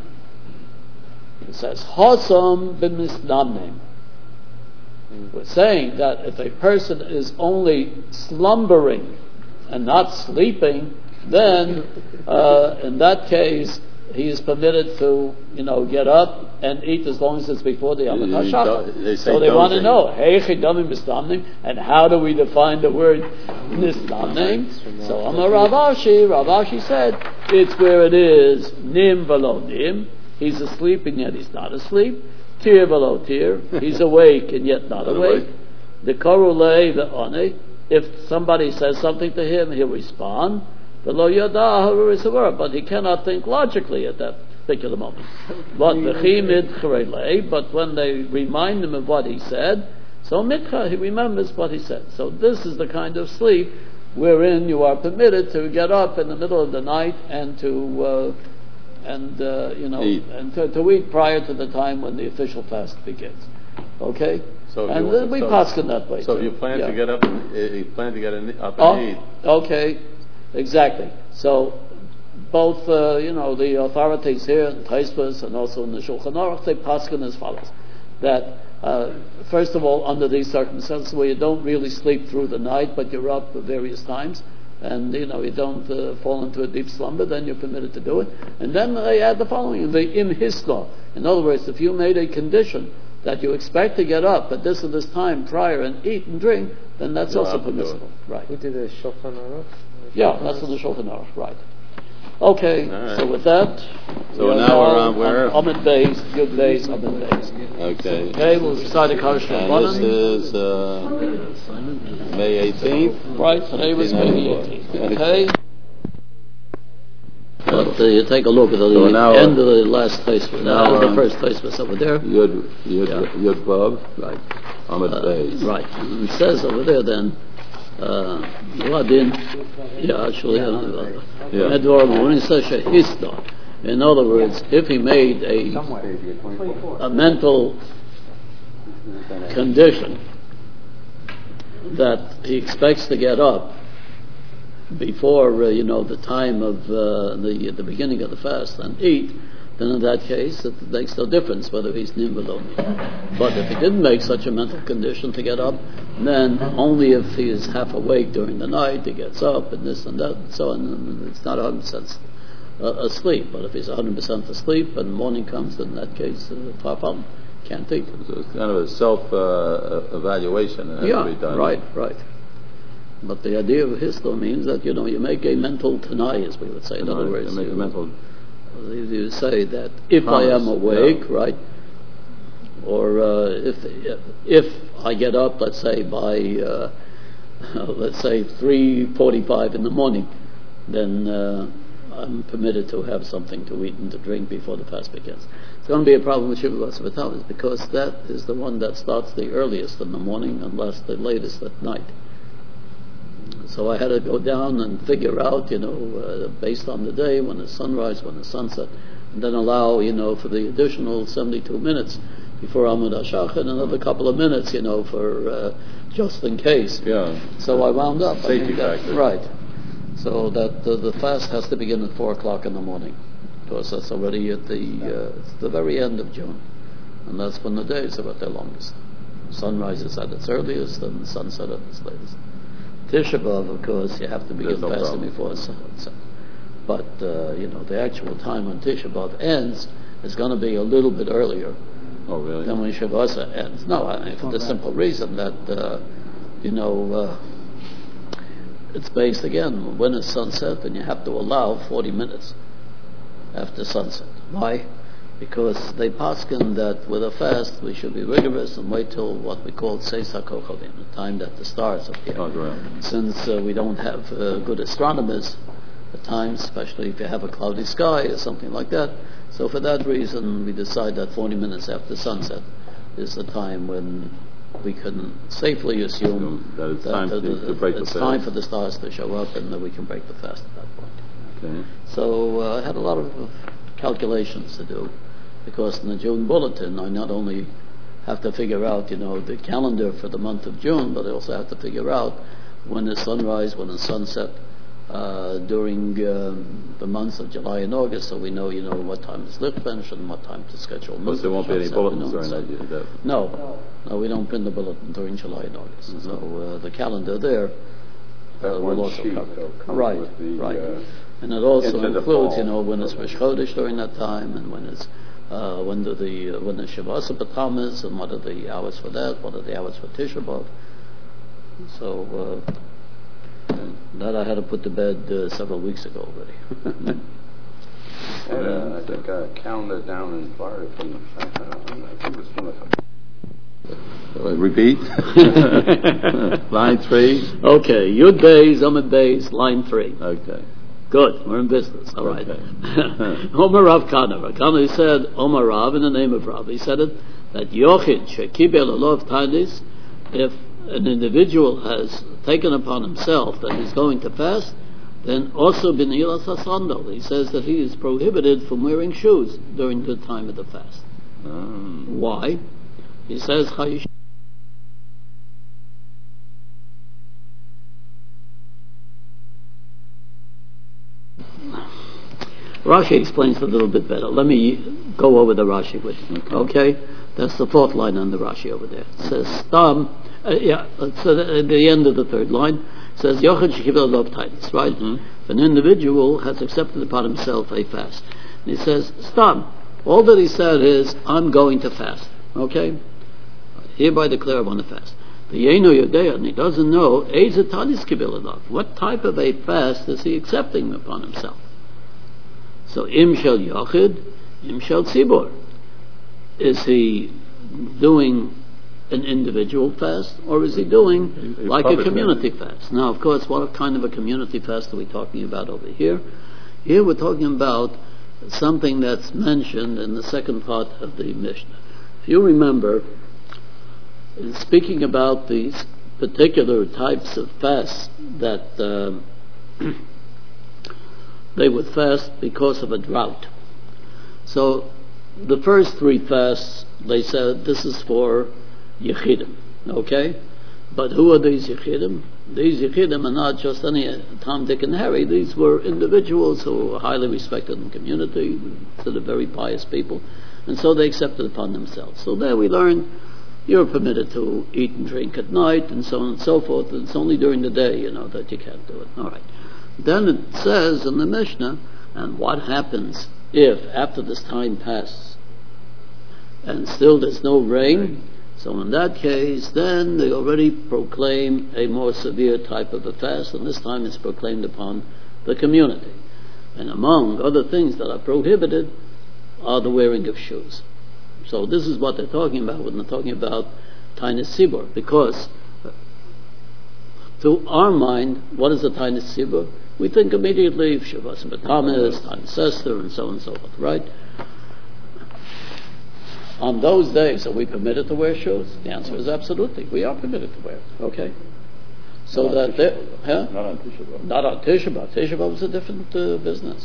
It says, Hosam b'misnamnim. We're saying that if a person is only slumbering and not sleeping, then uh, in that case he is permitted to, you know, get up and eat as long as it's before the Amud You- you HaShachar. don't- they say So they want to dozing. know, hey chidamim misnamnim, and how do we define the word misnamnim? So Amar Rav Ashi, Rav Ashi said, it's where it is nim velo nim. He's asleep and yet he's not asleep. Tir velo tir. He's awake and yet not Not awake. awake. The korule ve'one. If somebody says something to him, he'll respond. The lo yada, but he cannot think logically at that particular moment. But the chimid chrele, but when they remind him of what he said, so mitcha, he remembers what he said. So this is the kind of sleep wherein you are permitted to get up in the middle of the night and to uh, and uh, you know Eat. and to, to eat prior to the time when the official fast begins. Okay, So if and you- then we so- paskin that way. So too. if you plan Yeah. to get up, and, uh, you plan to get in, up Oh, and eat. okay, exactly. So both, uh, you know, the authorities here in Taisvas and also in the Shulchan Aruch, they paskin as follows: that uh, first of all, under these circumstances where you don't really sleep through the night, but you're up at various times, and you know you don't uh, fall into a deep slumber, then you're permitted to do it. And then they add the following: the im hisla. In other words, if you made a condition that you expect to get up at this and this time prior and eat and drink, then that's You'll also have to do it. permissible. Right. Who did the Shulchan Aruch? Yeah, that's in the Shulchan Aruch, right. Okay, All right. so with that, So we are now we're on where? Ahmed Beis, Good Beis, Ahmed Beis. Okay. Okay, we'll recite the Kaddish And Rabbanan. this is uh, May eighteenth. Right, today was May the nineteen eighteenth. ninety-four. Okay? But uh, you take a look at the So now, end of the last place, now, uh, the um, first place was over there. Yud Yud Yeah. Yud Vav Right. Ahmed Uh, Beis. right. It says over there then, uh, Ladin, yeah, actually, uh, Yeah. Edward, when it says Shehisda, in other words, if he made a, a mental condition that he expects to get up before, uh, you know, the time of uh, the the beginning of the fast and eat, then in that case it makes no difference whether he's nimble or not. But if he didn't make such a mental condition to get up, then only if he is half awake during the night he gets up and this and that and so on. And it's not one hundred percent asleep. But if he's one hundred percent asleep and morning comes, then in that case, uh, far from can't eat. So it's kind of a self uh, evaluation that has Yeah, to be done. right, right. But the idea of hislo means that, you know, you make a mental tanai, as we would say. In other To words, make a you, mental. you you say that if Promise, I am awake, yeah. right, or uh, if if I get up, let's say by uh, let's say three forty-five in the morning, then uh, I'm permitted to have something to eat and to drink before the fast begins. It's going to be a problem with Shiva Vasavatalis because that is the one that starts the earliest in the morning and lasts the latest at night. So I had to go down and figure out, you know, uh, based on the day, when the sunrise, when the sunset, and then allow, you know, for the additional seventy-two minutes before Amud HaShachar, and another couple of minutes, you know, for uh, just in case. Yeah. So I wound up. Safety I think that, factor. right. So that uh, the fast has to begin at four o'clock in the morning, because that's already at the uh, it's the very end of June, and that's when the days are at their longest. Sunrise is at its earliest, and sunset at its latest. Tisha B'Av, of course, you have to begin no fasting problem. before sunset. But uh, you know, the actual time when Tisha B'Av ends is going to be a little bit earlier Oh, really? than when Shavasa ends. No, I mean, for the simple reason that uh, you know. Uh, It's based again when it's sunset, and you have to allow forty minutes after sunset. Why? Because they paskin that with a fast we should be rigorous and wait till what we call Seisa Kochavim, the time that the stars appear. Oh, right. Since uh, we don't have uh, good astronomers at times, especially if you have a cloudy sky or something like that. So for that reason, we decide that forty minutes after sunset is the time when we can safely assume that it's time the, to, the, to break it's the time fast. for the stars to show up, and that we can break the fast at that point. Okay. So uh, I had a lot of uh, calculations to do, because in the June bulletin I not only have to figure out, you know, the calendar for the month of June, but I also have to figure out when is sunrise, when is sunset uh, during um, the months of July and August, so we know, you know, what time is Lichtbench and what time to schedule. But there won't be any bulletins during that year. That, No, no, we don't print the bulletin during July and August. Mm-hmm. So uh, the calendar there That uh, one will also sheet, cover though, it. comes Right, with the, right. uh, And it also into the includes, fall. you know, when it's Rosh Chodesh during that time, and when it's uh, when the, the uh, when the Shavasa B'Tam is, and what are the hours for that, what are the hours for Tisha B'Av. So uh, that I had to put to bed uh, several weeks ago already. And, uh, I think a calendar down in Florida from the, I don't know, I think it was from the Uh, repeat. Line three. Okay, Yud Beis, Amud Beis, line three. Okay. Good, we're in business. All right. Okay. Omer Rav Kana. Rav Kana said, Omer Rav, in the name of Rav, he said it, that Yochid shekibel alov tadis, if an individual has taken upon himself that he's going to fast, then also b'nilas hasandal. He says that he is prohibited from wearing shoes during the time of the fast. Um, Why? He says, Chayish. Rashi explains it a little bit better. Let me go over the Rashi with you. Okay? okay? That's the fourth line on the Rashi over there. It says, Stam, uh, yeah, so at the end of the third line, it says, Yochid shekibel alov tadis, right? Mm-hmm. If an individual has accepted upon himself a fast, and he says, Stam, all that he said is, I'm going to fast. Okay? Hereby declare I want to fast. The Yeno Yodea, and he doesn't know, Eza tadis kibel alov. What type of a fast is he accepting upon himself? So, im shel yochid, im shel tzibor. Is he doing an individual fast, or is he doing A- a like a public community fast? Now, of course, what kind of a community fast are we talking about over here? Here we're talking about something that's mentioned in the second part of the Mishnah. If you remember, in speaking about these particular types of fasts that um, they would fast because of a drought. So the first three fasts, they said this is for Yechidim, okay? But who are these Yechidim? These Yechidim are not just any Tom, Dick, and Harry. These were individuals who were highly respected in the community, sort of very pious people, and so they accepted upon themselves. So there we learn you're permitted to eat and drink at night, and so on and so forth. It's only during the day, you know, that you can't do it. All right. Then it says in the Mishnah, and what happens if after this time passes and still there's no rain? So in that case, then they already proclaim a more severe type of a fast, and this time it's proclaimed upon the community. And among other things that are prohibited are the wearing of shoes. So this is what they're talking about when they're talking about Tainus Sibor, because to our mind, what is a Tainus Sibor? We think immediately of Shavas B'Tamis, Tainus Esther, and so on and so forth, right? On those days, are we permitted to wear shoes? The answer is absolutely. We are permitted to wear, okay? So Not that, on there, Tisha B'Av. huh? Not on Tisha B'Av. Not on Tisha B'Av. Tisha B'Av is a different uh, business.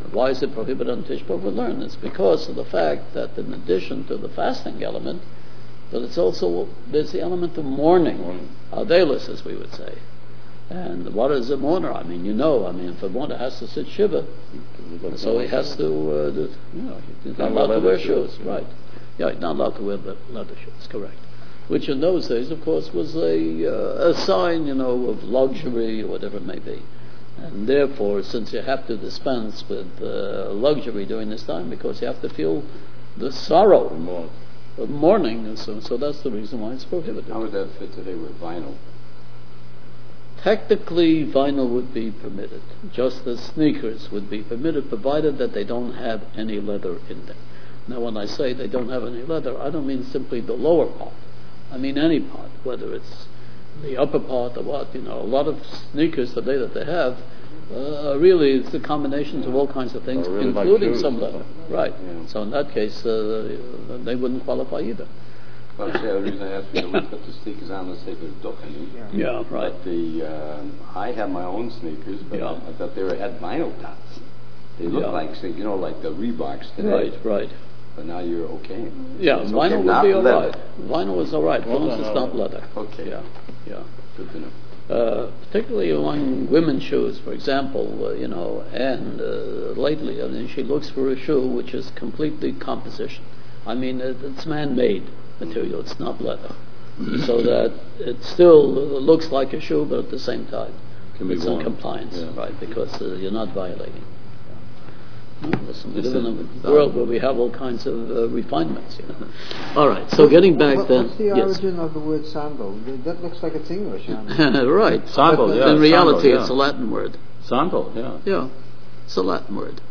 Why is it prohibited on Tisha B'Av? We'll learn. It's because of the fact that in addition to the fasting element, but it's also, there's the element of mourning, Adelis, as we would say. And what is a mourner? I mean, you know, I mean, if a mourner has to sit Shiva, so he has to, uh, do, you know, he's not allowed to wear shoes, right. Yeah, he's not allowed to wear the leather shoes, correct. Which in those days, of course, was a, uh, a sign, you know, of luxury or whatever it may be. And therefore, since you have to dispense with uh, luxury during this time, because you have to feel the sorrow of mourning, and so, so that's the reason why it's prohibited. How would that fit today with vinyl? Technically, vinyl would be permitted, just as sneakers would be permitted, provided that they don't have any leather in them. Now, when I say they don't have any leather, I don't mean simply the lower part. I mean any part, whether it's the upper part or what. You know, a lot of sneakers today that they have, uh, really it's a combination of all kinds of things, really including like some leather. Right. Yeah. So in that case, uh, they wouldn't qualify either. Well, see, the reason I asked you to look up the sneakers on, let's say there's Dukkani. Yeah, right. But the, um, I have my own sneakers, but Yeah. I thought they were, had vinyl tops. They look Yeah. like, you know, like the Reeboks today. Right, right. But now you're okay. Yeah, It's vinyl okay, would not be all leather. right. Vinyl is all right, as Well long as done, it's all not right. leather. Okay. Yeah, yeah. Good to know. Uh, particularly among women's shoes, for example, uh, you know, and uh, lately, I mean, she looks for a shoe which is completely composition. I mean, it, it's man-made material, it's not leather. So that it still looks like a shoe, but at the same time, Can be it's in worn. compliance, Yeah. right, because uh, you're not violating. Yeah. Listen, we This live in is- a world where we have all kinds of uh, refinements, you know. All right, so getting back What- then... What's the yes. origin of the word sandal? That looks like it's English. I mean. Right. Sandal, But yeah, in reality, sandal, yeah. it's a Latin word. Sandal, yeah. Yeah, it's a Latin word.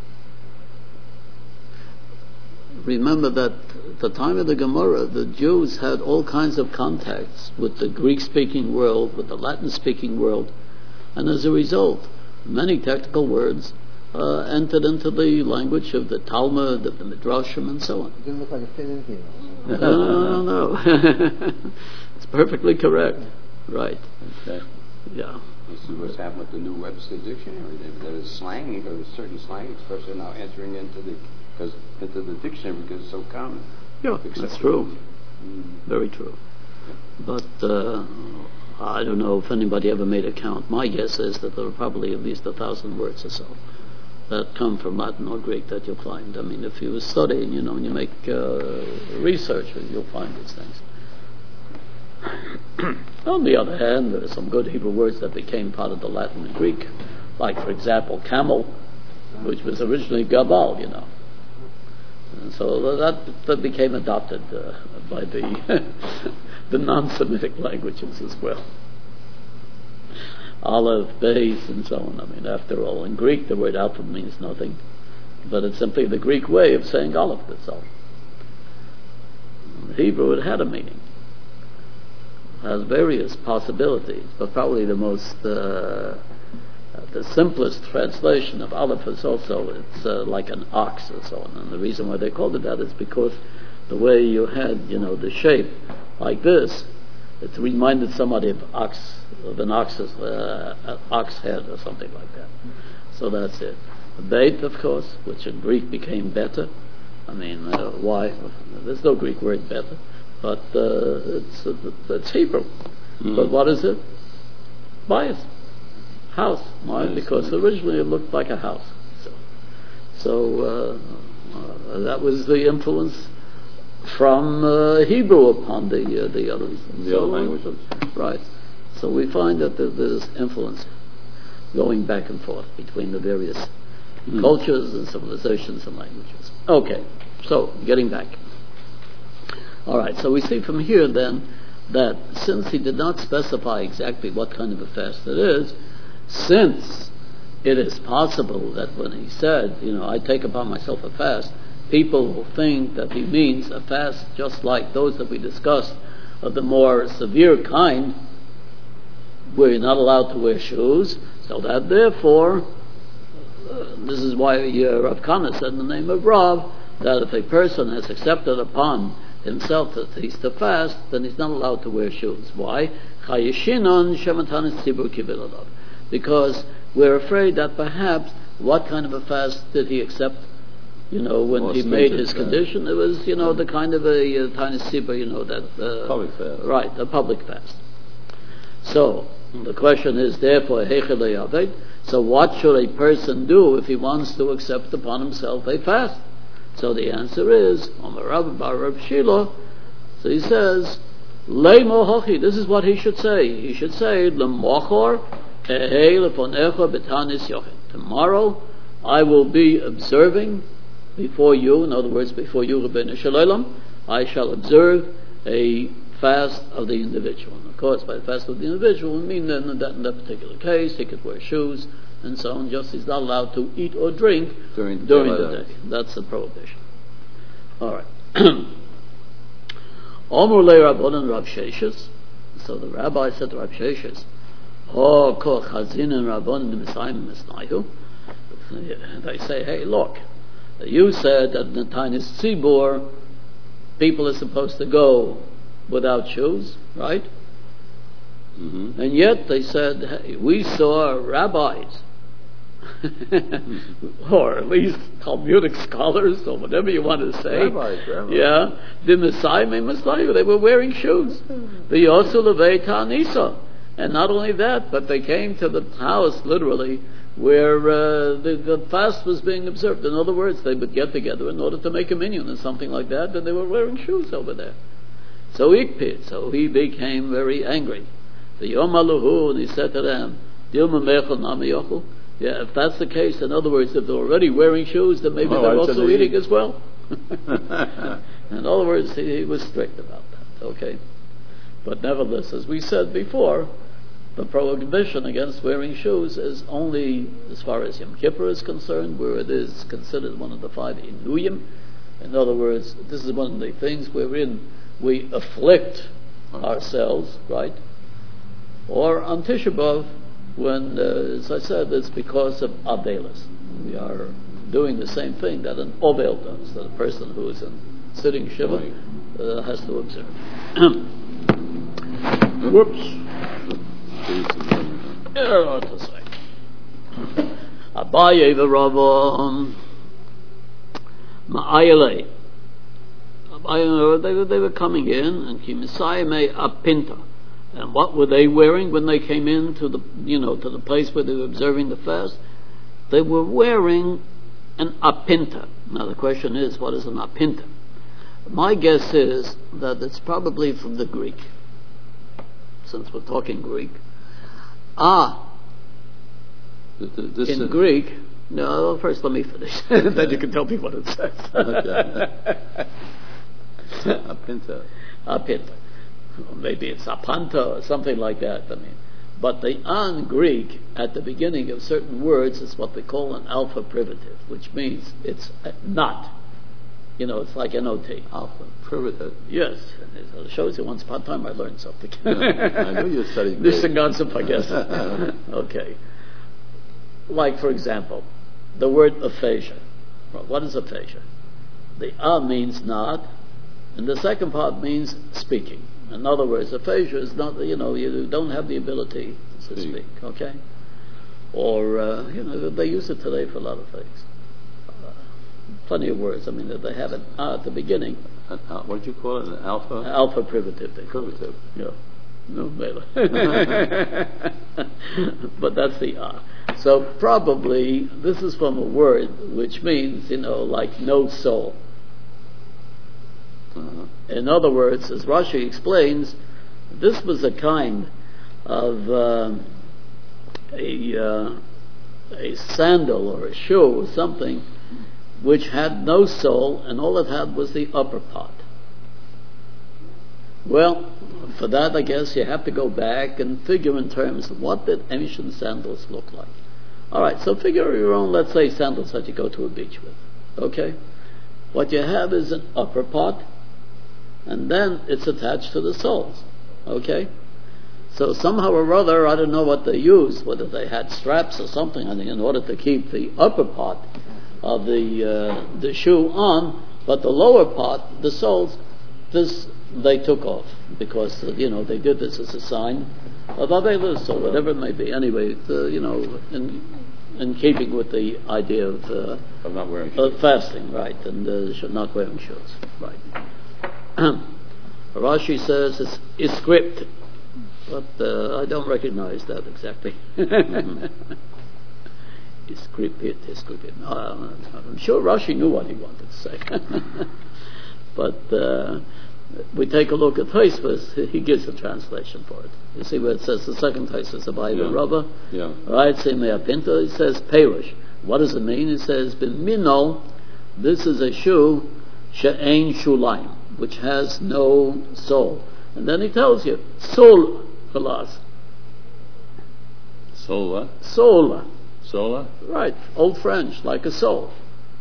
Remember that at the time of the Gemara, the Jews had all kinds of contacts with the Greek-speaking world, with the Latin-speaking world, and as a result, many technical words uh, entered into the language of the Talmud, of the Midrashim, and so on. It didn't look like a thin Indian. No, no, no, no. It's perfectly correct. Right. Okay. Yeah. This is what's happened with the new Webster Dictionary. There is slang, or certain slang expressions now entering into the because into the dictionary because it's so common. Yeah, that's true. Very true. But uh, I don't know if anybody ever made a count. My guess is that there are probably at least a thousand words or so that come from Latin or Greek that you'll find. I mean, if you study, you know, and you make uh, research, you'll find these things. On the other hand, there are some good Hebrew words that became part of the Latin and Greek, like, for example, camel, which was originally gabal, you know. And so that that became adopted uh, by the the non-Semitic languages as well. Olive, base, and so on. I mean, after all, in Greek the word alpha means nothing, but it's simply the Greek way of saying olive, that's all. In Hebrew it had a meaning. It has various possibilities, but probably the most uh, the simplest translation of olive is also it's uh, like an ox or so on. And the reason why they called it that is because the way you had, you know, the shape like this, it reminded somebody of ox, of an ox's uh, ox head or something like that. So that's it. Beit, of course, which in Greek became better. I mean, uh, why? There's no Greek word better, but uh, it's uh, it's Hebrew. Mm. But what is it? Bias. House. Why? Yes, because yes. originally it looked like a house. So, so uh, uh, that was the influence from uh, Hebrew upon the uh, the other The so, other languages. Right. So we find that there, there's influence going back and forth between the various mm. cultures and civilizations and languages. Okay. So getting back. All right. So we see from here then that since he did not specify exactly what kind of a fast it is, since it is possible that when he said, you know, I take upon myself a fast, people will think that he means a fast just like those that we discussed of the more severe kind, where you're not allowed to wear shoes, so that therefore, uh, this is why uh, Rav Kana said in the name of Rav, that if a person has accepted upon himself that he's to fast, then he's not allowed to wear shoes. Why? Because we're afraid that perhaps What kind of a fast did he accept? You know, when More he made stringent his fast. condition, it was, you know, the kind of a uh, tiny sipa, you know, that... Uh, Public fast. Right, a public fast. So, the question is, therefore, heichele yaved. So what should a person do if he wants to accept upon himself a fast? So the answer is, Omer Rabbi Bar Reb Shilo, so he says, Leimo hochi, this is what he should say. He should say, Lemochor ehei lefonecha betanis yochin. Tomorrow, I will be observing before you, in other words, before you, Rabbeinu Shalom, I shall observe a fast of the individual. And of course, by the fast of the individual, we mean that in that, in that particular case, he could wear shoes and so on, just he's not allowed to eat or drink During the during day. the day. That's the prohibition. All right. Omer le Rabbanan Rav Sheshes. So the rabbi said to Rav Sheshes, Oh, koch hazin and Rabbanan Messiahim Misnayu. They say, hey, look, you said that in the Tainis Tzibur, people are supposed to go without shoes, right? Mm-hmm. And yet they said, hey, we saw rabbis, or at least Talmudic scholars, or whatever you want to say. Rabbis, rabbis. Yeah, the Messiah Messiah, they were wearing shoes. The Yosu Levei Ta'anisa. And not only that, but they came to the house, literally, where uh, the, the fast was being observed. In other words, they would get together in order to make a minyan or something like that, and they were wearing shoes over there. So Ikpid, so he became very angry. The Yom Aluhu, and he said to them, Dilma Mechel Nami Yochel. Yeah, if that's the case, in other words, if they're already wearing shoes, then maybe Oh, they're I also said eating they- as well. In other words, he, he was strict about that, okay? But nevertheless, as we said before, the prohibition against wearing shoes is only as far as Yom Kippur is concerned, where it is considered one of the five Inuyim. In other words, this is one of the things wherein we afflict ourselves, right? Or on Tisha B'Av, when, uh, as I said, it's because of Avelis. We are doing the same thing that an Ovel does, that a person who is in sitting Shiva uh, has to observe. Whoops. Yeah, what to say. Abaye v'Ravam Ma'ayale. Abaye, they were they were coming in, and Kimisai me apinta. And what were they wearing when they came in to the you know to the place where they were observing the fast? They were wearing an apinta. Now the question is, what is an apinta? My guess is that it's probably from the Greek, since we're talking Greek. Ah, Th- th- This in is- Greek. No, first let me finish. Then you can tell me what it says. A pinta. Apinta. Or maybe it's apanta or something like that. I mean, but the an Greek at the beginning of certain words is what they call an alpha privative, which means it's a not. You know, it's like N O T. Alpha. Privative. Yes, and it shows you once upon a time I learned something. I knew you studied Greek. Nishangansip, I guess. Okay. Like, for example, the word aphasia. Well, what is aphasia? The a means not, and the second part means speaking. In other words, aphasia is not, you know, you don't have the ability to Speak. speak, okay? Or, uh, you know, they use it today for a lot of things. Uh, plenty of words. I mean, they have an a at the beginning, An al- what did you call it? An alpha? alpha privative. They call it. Privative. Yeah. No, Mela. But that's the ah. So probably this is from a word which means, you know, like no soul. Uh-huh. In other words, as Rashi explains, this was a kind of uh, a uh, a sandal or a shoe or something which had no sole, and all it had was the upper part. Well, for that, I guess you have to go back and figure in terms of what did ancient sandals look like. All right, so figure your own, let's say, sandals that you go to a beach with. Okay? What you have is an upper part, and then it's attached to the soles. Okay? So somehow or other, I don't know what they used, whether they had straps or something in order to keep the upper part of the uh, the shoe on, but the lower part, the soles, this they took off because uh, you know they did this as a sign of Avelus or whatever it may be. Anyway, the, you know, in in keeping with the idea of, uh, I'm not wearing uh, shoes. fasting, right, and uh, should not wearing shoes, right. Rashi says it's, it's script, but uh, I don't recognize that exactly. Mm-hmm. It's script it, it's script it. Uh, I'm sure Rashi knew what he wanted to say. But uh, we take a look at Tosfos, he gives a translation for it. You see where it says the second Tosfos, Abai Yeah. Rabba, Yeah. right? Simei Pinto, it says Perush. What does it mean? It says B'mino, this is a shoe she'ein shulaim, which has no sole. And then he tells you, sol, alas, Sola? sola, Sola? right? Old French, like a sole.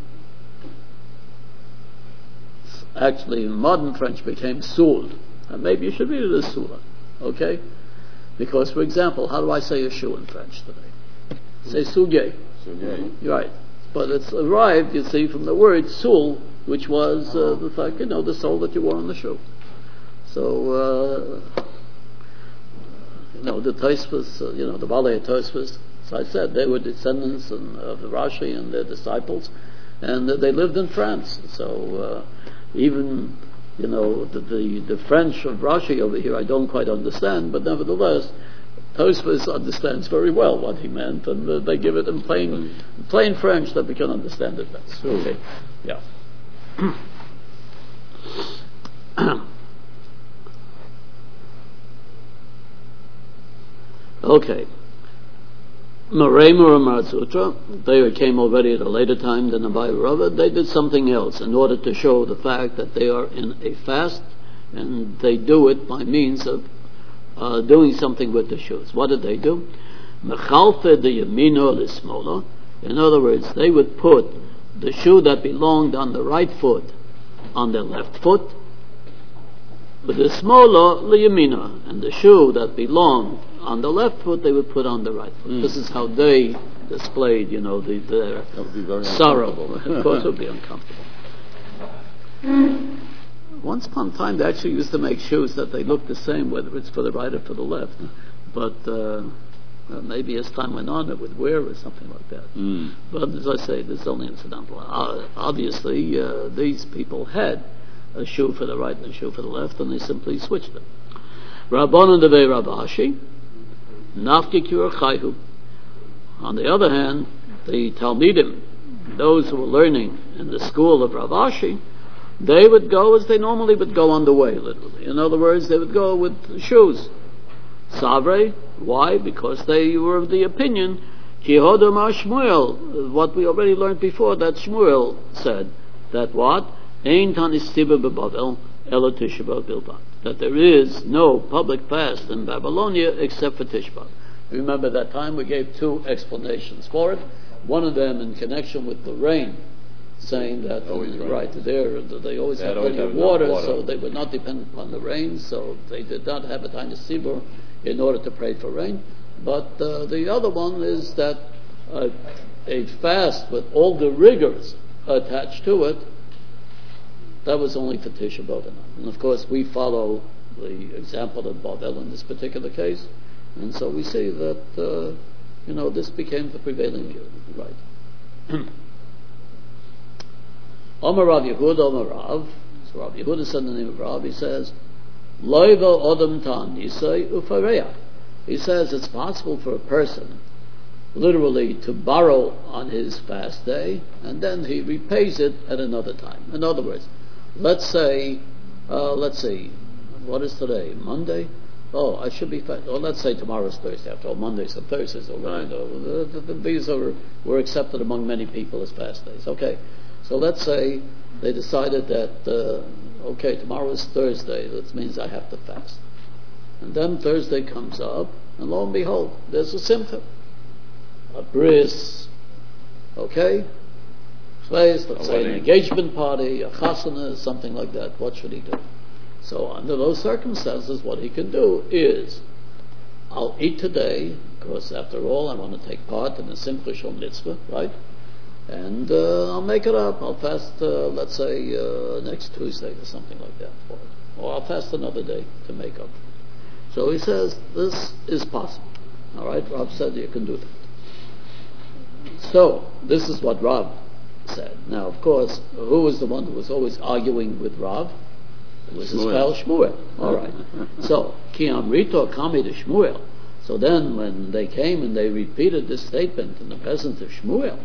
Actually, modern French became soul. And maybe you should read it as soula, okay? Because, for example, how do I say a shoe in French today? Say soulier. Sola. Right. But it's arrived, you see, from the word soul, which was uh, the fact, you know, the sole that you wore on the shoe. So, uh, you know, the Tosfos, uh, you know, the Balei Tosfos, as I said, they were descendants and, of the Rashi and their disciples, and uh, they lived in France. So, uh, even, you know, the, the, the French of Rashi over here I don't quite understand, but nevertheless, Tosfos understands very well what he meant, and uh, they give it in plain, plain French that we can understand it best. Okay, yeah. Okay. Maremer and Marzutra, they came already at a later time than Abai Rava. They did something else in order to show the fact that they are in a fast, and they do it by means of uh, doing something with the shoes. What did they do? Mechalfe de yamino lismola. In other words, they would put the shoe that belonged on the right foot on their left foot, with the smola liyamina, and the shoe that belonged on the left foot they would put on the right foot. Mm. This is how they displayed, you know, the, their That would be very sorrow. uncomfortable. Of course, it would be uncomfortable. Once upon a time, they actually used to make shoes that they looked the same, whether it's for the right or for the left. But uh, well, maybe as time went on, it would wear or something like that. Mm. But as I say, this is only incidental. Uh, obviously, uh, these people had a shoe for the right and a shoe for the left, and they simply switched them. Rabbanan Devei Rabashi, Nafki Kura Chayhu. On the other hand, the Talmidim, those who were learning in the school of Ravashi, they would go as they normally would go on the way, literally. In other words, they would go with shoes. Savre, why? Because they were of the opinion, Ki Hodama Shmuel, what we already learned before, that Shmuel said, that what? Ein tanis tiba bebavel, ela Tisha B'Av bilvad. That there is no public fast in Babylonia except for Tisha B'Av. Remember that time we gave two explanations for it. One of them in connection with the rain, saying that Always uh, rain. right there they always They had always plenty of have enough water, water. so they were not dependent upon the rain, so they did not have a time to sibur in order to pray for rain. But uh, the other one is that uh, a fast with all the rigors attached to it, that was only for Tisha B'Av. And of course we follow the example of Bavel in this particular case, and so we see that uh, you know, this became the prevailing view, right? Omar Rav Yehuda, Omar Rav, so Rav Yehuda said in the name of Rav, he says, Loiva Odom Tan Yisai Ufareya. He says it's possible for a person literally to borrow on his fast day, and then he repays it at another time. In other words, let's say, uh, let's see, what is today? Monday? Oh, I should be fast. Well, let's say tomorrow's Thursday. After all, Mondays and Thursdays are right. uh, the, the, these are were accepted among many people as fast days. Okay, so let's say they decided that uh, okay, tomorrow is Thursday. That means I have to fast. And then Thursday comes up, and lo and behold, there's a symptom, a bris. Okay, place, let's A say an wedding. engagement party, a chasana, something like that. What should he do? So under those circumstances, what he can do is, I'll eat today, because after all, I want to take part in the Simcha Shom Mitzvah, right? And uh, I'll make it up. I'll fast, uh, let's say, uh, next Tuesday or something like that for it. Or I'll fast another day to make up. So he says, this is possible. All right, Rob said you can do that. So, this is what Rav said. Now, of course, who was the one who was always arguing with Rav? It was his pal Shmuel. All right. So, Ki Amrito Kami to Shmuel. So then, when they came and they repeated this statement in the presence of Shmuel,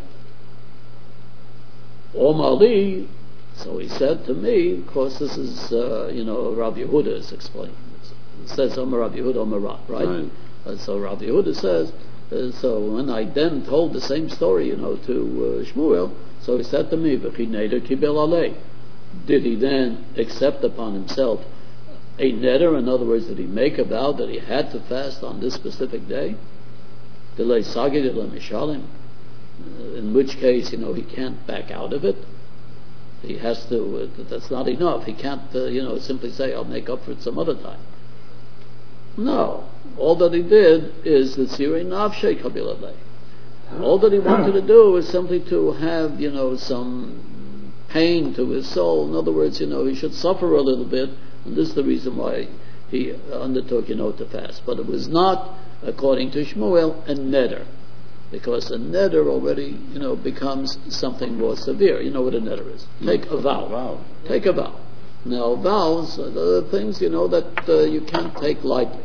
Omali, so he said to me, of course, this is, uh, you know, Rav Yehuda is explaining this. It says Omer Rav Yehuda, Omer Rav, right? right. Uh, so Rav Yehuda says, uh, so when I then told the same story, you know, to uh, Shmuel, so he said to me, V'chi neder kibel alei. Did he then accept upon himself a neder? In other words, did he make a vow that he had to fast on this specific day? Delay sagid ele mishalim. In which case, you know, he can't back out of it. He has to, uh, that's not enough. He can't, uh, you know, simply say, I'll make up for it some other time. No. All that he did is the Tzirei Nafshei Kabilalei. All that he wanted to do was simply to have, you know, some pain to his soul. In other words, you know, he should suffer a little bit, and this is the reason why he undertook, you know, to fast. But it was not, according to Shmuel, a neder. Because a neder already, you know, becomes something more severe. You know what a neder is. Take a vow. Wow. Take a vow. Now, vows are the things, you know, that uh, you can't take lightly.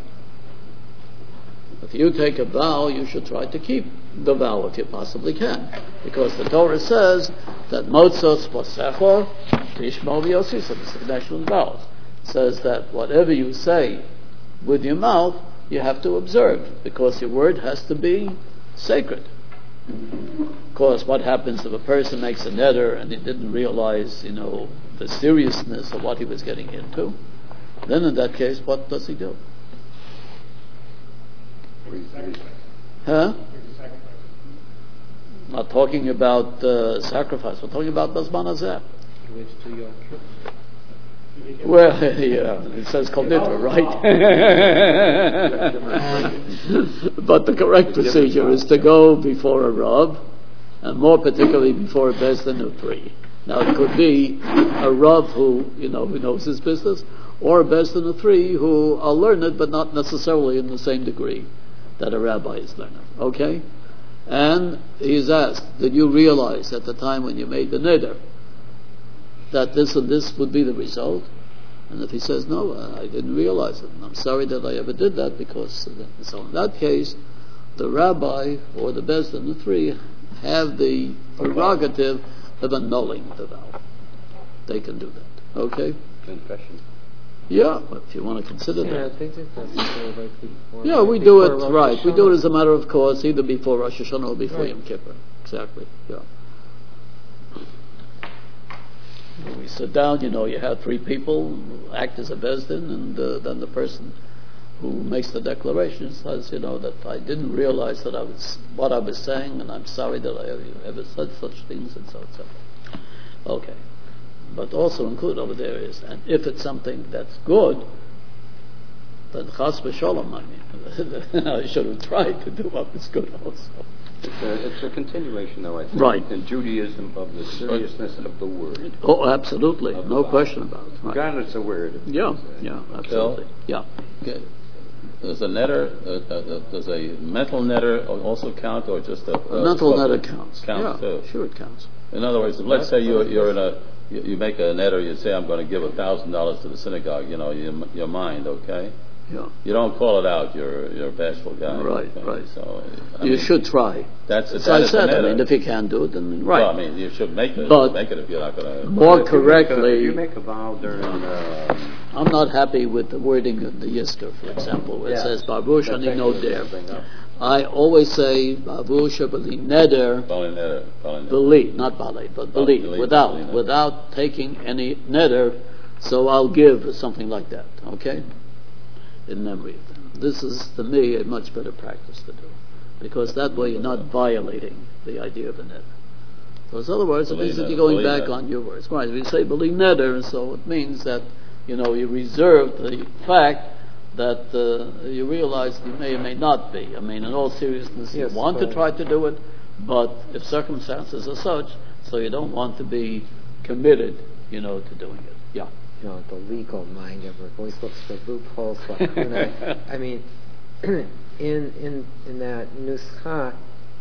If you take a vow, you should try to keep the vow if you possibly can. Because the Torah says that Motzos Posecho Tishmo V'Yosisa, the national vows. It says that whatever you say with your mouth, you have to observe, because your word has to be sacred. Of course, what happens if a person makes a neder and he didn't realize, you know, the seriousness of what he was getting into? Then in that case, what does he do? Huh? Not talking about uh, sacrifice. We're talking about Bazman Hazeh. Well, yeah, it says Kol Nidra, right? But the correct procedure is to go before a Rav, and more particularly before a Beis Din of three. Now, it could be a Rav who, you know, who knows his business, or a Beis Din of three who are learned, but not necessarily in the same degree that a rabbi is learned. Okay? And he's asked, did you realize at the time when you made the neder that this and this would be the result? And if he says, no, I didn't realize it, and I'm sorry that I ever did that, because so in that case, the rabbi or the Beis Din of three have the prerogative of annulling the vow. They can do that. Okay? Confession. Yeah, if you want to consider Yeah, that. I think it's necessary, like before. Yeah, we do it, Rosh right. We do it Hashanah. as a matter of course, either before Rosh Hashanah or before Right. Yom Kippur. Exactly, yeah. When we sit down, you know, you have three people who act as a Beis Din, and uh, then the person who makes the declaration says, you know, that I didn't realize that I was what I was saying, and I'm sorry that I ever, ever said such things, and so, so. Okay. But also include over there is, and if it's something that's good, then chas v'sholom, I mean, I should have tried to do what was good also. It's a, it's a continuation, though, I think, Right. in Judaism of the seriousness of the word. Oh, absolutely, Of no the question about it. Right. Regardless of where it is. Yeah, yeah, absolutely, yeah. Okay. Does a netter, uh, uh, does a mental netter also count, or just a, A a mental public netter counts. Counts yeah, too. sure it counts. In other words, if, let's say you're, you're in a, you, you make a netter, you say, I'm going to give a thousand dollars to the synagogue. You know, your, your mind, okay. Yeah. You don't call it out. You're you're a bashful guy. Right, okay? right. So I You mean, should try. That's As that I is a said, I netter. mean, if you can't do it, then right. Well, I mean, you should make it. But make it if you're not going to. More If you make a- correctly, If you make a vow during, uh, I'm not happy with the wording of the Yisker, for example, where it Yeah. says Baruch That's Ani no actually der. something else. I always say Baruch Bali Neder Bali netter. Bali netter. Beli, not Bali, but Oh, Beli, Beli, without Beli neder. without taking any neder, so I'll give something like that, okay? In memory of them. This is, to me, a much better practice to do, because that way you're not violating the idea of a neder. Because otherwise, it Beli means that neder, you're going Beli back neder. on your words. Right, if you say Beli Neder, so it means that, you know, you reserve the fact that uh, you realize you may or may not be. I mean, in all seriousness, Yes, you want to right. try to do it, but if circumstances are such, so you don't want to be committed, you know, to doing it. Yeah. You know, the legal mind of it always looks for loopholes. Lacuna. I mean, in in in that nuscha,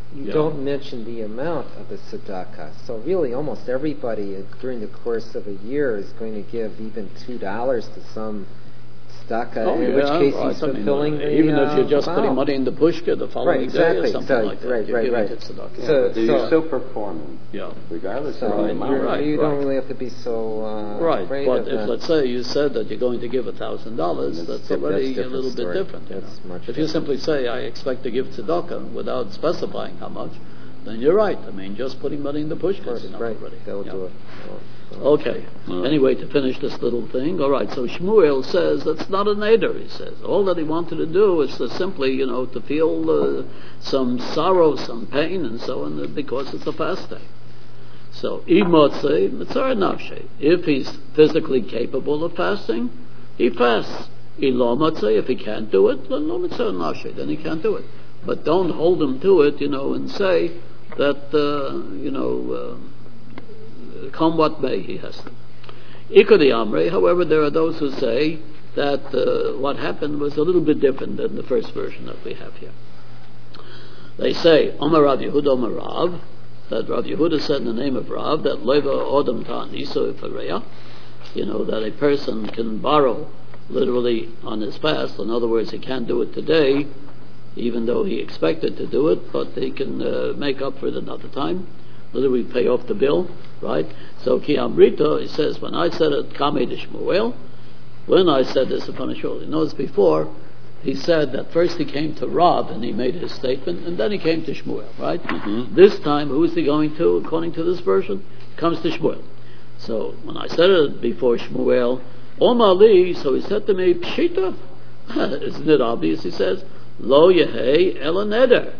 you Yeah. don't mention the amount of the tzedakah. So really, almost everybody uh, during the course of a year is going to give even two dollars to some tzedakah. Oh, in yeah, which case, right. he's I mean, fulfilling uh, the even if you're uh, just vow. putting money in the pushka the following Right, exactly. day or something So- like that, right, you're right, giving right. it tzedakah. So- But you're so- still performing, Yeah. regardless So of the you're- amount. Right, you don't right. really have to be so uh, Right, afraid but of if that. let's say you said that you're going to give a thousand dollars, That's that's diff- already that's a little different bit story. different. You That's know? much If you different. simply say I expect to give tzedakah without specifying how much, then you're right. I mean, just putting money in the pushka Right, is enough right. already. That will Yeah. do it. Oh, so- Okay. All right. Anyway, to finish this little thing, all right. So Shmuel says that's not a neder. He says all that he wanted to do is to simply, you know, to feel uh, some sorrow, some pain, and so on, uh, because it's a fast day. So imotze mitzar nafshe. If he's physically capable of fasting, he fasts. Ilomotze, if he can't do it, then lo mitzar nafshe. Then he can't do it. But don't hold him to it, you know, and say that, uh, you know. Uh, come what may, he has to. Ikadi Amre, however, there are those who say that uh, what happened was a little bit different than the first version that we have here. They say, Omar Rav Yehuda Omar Rav, that Rav Yehuda said in the name of Rav, that Leva Odom Ta'aniso Ifareya, you know, that a person can borrow literally on his fast. In other words, he can't do it today, even though he expected to do it, but he can uh, make up for it another time. Literally pay off the bill, right? So Ki Amrito, he says, when I said it, Kamei de Shmuel, when I said this upon a shoulder. Notice before, he said that first he came to Rav and he made his statement, and then he came to Shmuel, right? Mm-hmm. This time, who is he going to, according to this version? Comes to Shmuel. So when I said it before Shmuel, Omar li, so he said to me, Pshita, isn't it obvious? He says, Lo Yehei Ela Neder.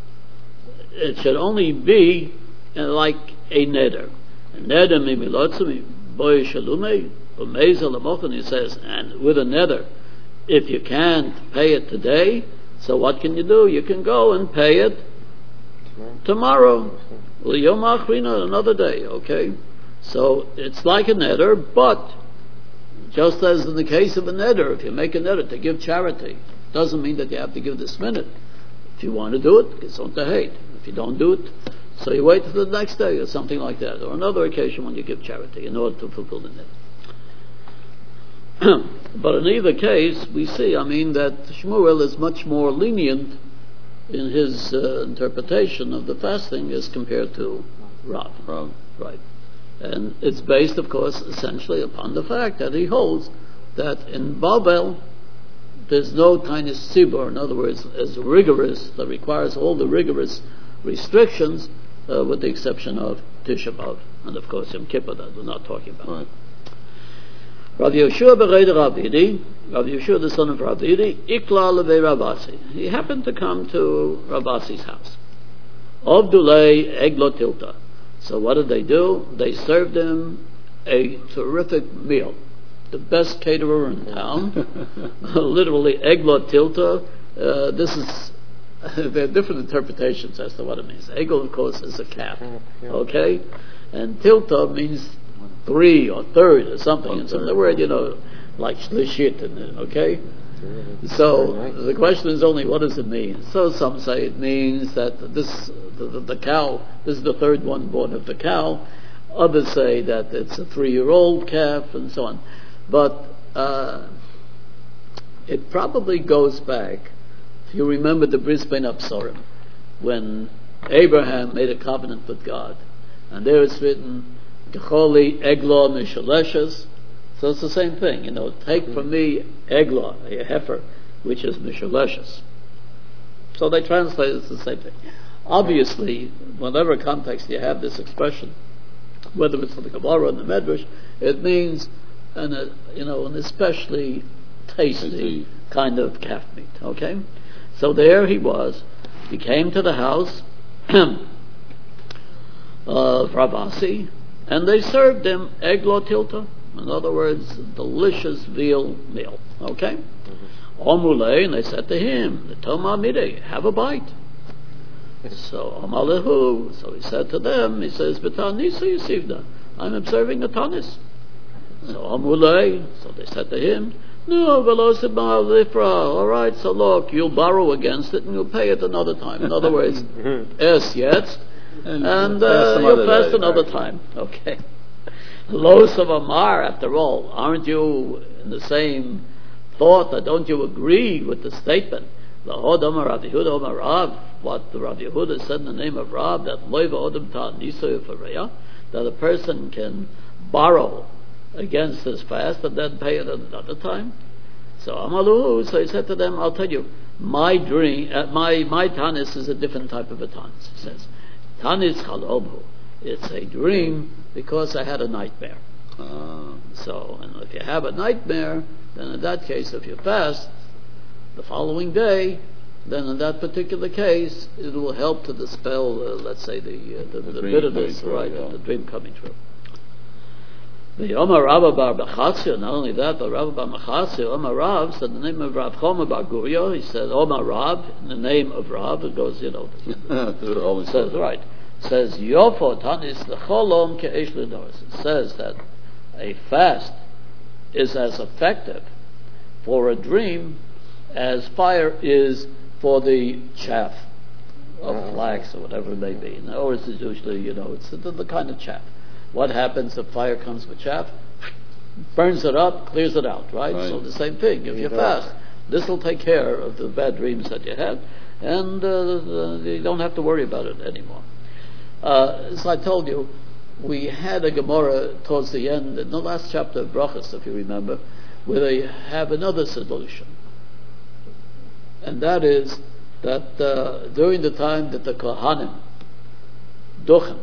It should only be uh, like a neder. Neder mimilotzumi boy shalume umeza lamochan. He says, and with a neder, if you can't pay it today, so what can you do? You can go and pay it tomorrow. Yom achrina, another day. Okay, so it's like a neder, but just as in the case of a neder, if you make a neder to give charity, doesn't mean that you have to give this minute. If you want to do it, it's on the hate. If you don't do it, so you wait till the next day or something like that, or another occasion when you give charity in order to fulfill the net. But in either case, we see, I mean, that Shmuel is much more lenient in his uh, interpretation of the fasting as compared to Rav. Rav. Right. And it's based, of course, essentially upon the fact that he holds that in Babel, there's no kind of sibur, in other words, as rigorous, that requires all the rigorous restrictions, uh, with the exception of Tisha B'Av, and of course Yom Kippur, that we're not talking about. Right. Rav Yeshua bereid Ravidi, Rav Yeshua the son of Ravidi, Ikla levei Ravasi. He happened to come to Ravasi's house. Ovdulei eglo tilta. So what did they do? They served him a terrific meal. The best caterer in town. Literally eglo tilta. Uh, this is there are different interpretations as to what it means. Egel, of course, is a calf. Okay? And tilta means three or third or something. And so the word, you know, like shlishit, okay? So the question is only, what does it mean? So some say it means that this, the, the, the cow, this is the third one born of the cow. Others say that it's a three-year-old calf and so on. But uh, it probably goes back. You remember the Bris Ben Absorim, when Abraham made a covenant with God, and there it's written, "Gecholi eglah mishaleshes." So it's the same thing, you know. Take from me eglah, a heifer, which is mishaleshes. So they translate it as the same thing. Obviously, whatever context you have this expression, whether it's in the Gemara or in the Medrash, it means an, uh, you know, an especially tasty kind of calf meat. Okay. So there he was. He came to the house of Ravasi, and they served him eglo tilta, in other words, delicious veal meal. Okay? Omule, and they said to him, the Toma Mide, have a bite. So Omalehu, so he said to them, he says, B'tanisa Yisivna, I'm observing the tanis. So Omule, so they said to him, No, all right, so look, you'll borrow against it and you'll pay it another time. In other words, es jetzt, and, and uh, you'll fast day, another right. time. Okay. Los of Amar, after all, aren't you in the same thought, or don't you agree with the statement, what the Rav Yehuda said in the name of Rav, that that a person can borrow against his fast and then pay it at another time? So Amalu, so he said to them, I'll tell you, my dream, uh, my my tanis is a different type of a tanis. He says, tanis chalomhu. It's a dream because I had a nightmare. Uh. So, and if you have a nightmare, then in that case, if you fast the following day, then in that particular case, it will help to dispel, uh, let's say, the uh, the, the, the bitterness, right, yeah. the dream coming true. The Omar Rabba Bar Bechasya, not only that, but Rabba Bar Bechasya, Omar Rav said the name of Rav Choma Bar Guria. He said Omar Rav in the name of Rav. It goes, you know, it says right. It says Yofo Tanis Lecholom Ke'esh Ledoros. It says that a fast is as effective for a dream as fire is for the chaff of flax or whatever it may be. In other words, it's usually, you know, it's the, the kind of chaff. What happens if fire comes with chaff? Burns it up, clears it out, right? right. So the same thing. If you fast, this will take care of the bad dreams that you had, and uh, you don't have to worry about it anymore. Uh, as I told you, we had a Gemara towards the end, in the last chapter of Brachos, if you remember, where they have another solution. And that is that uh, during the time that the Kohanim, Duchen,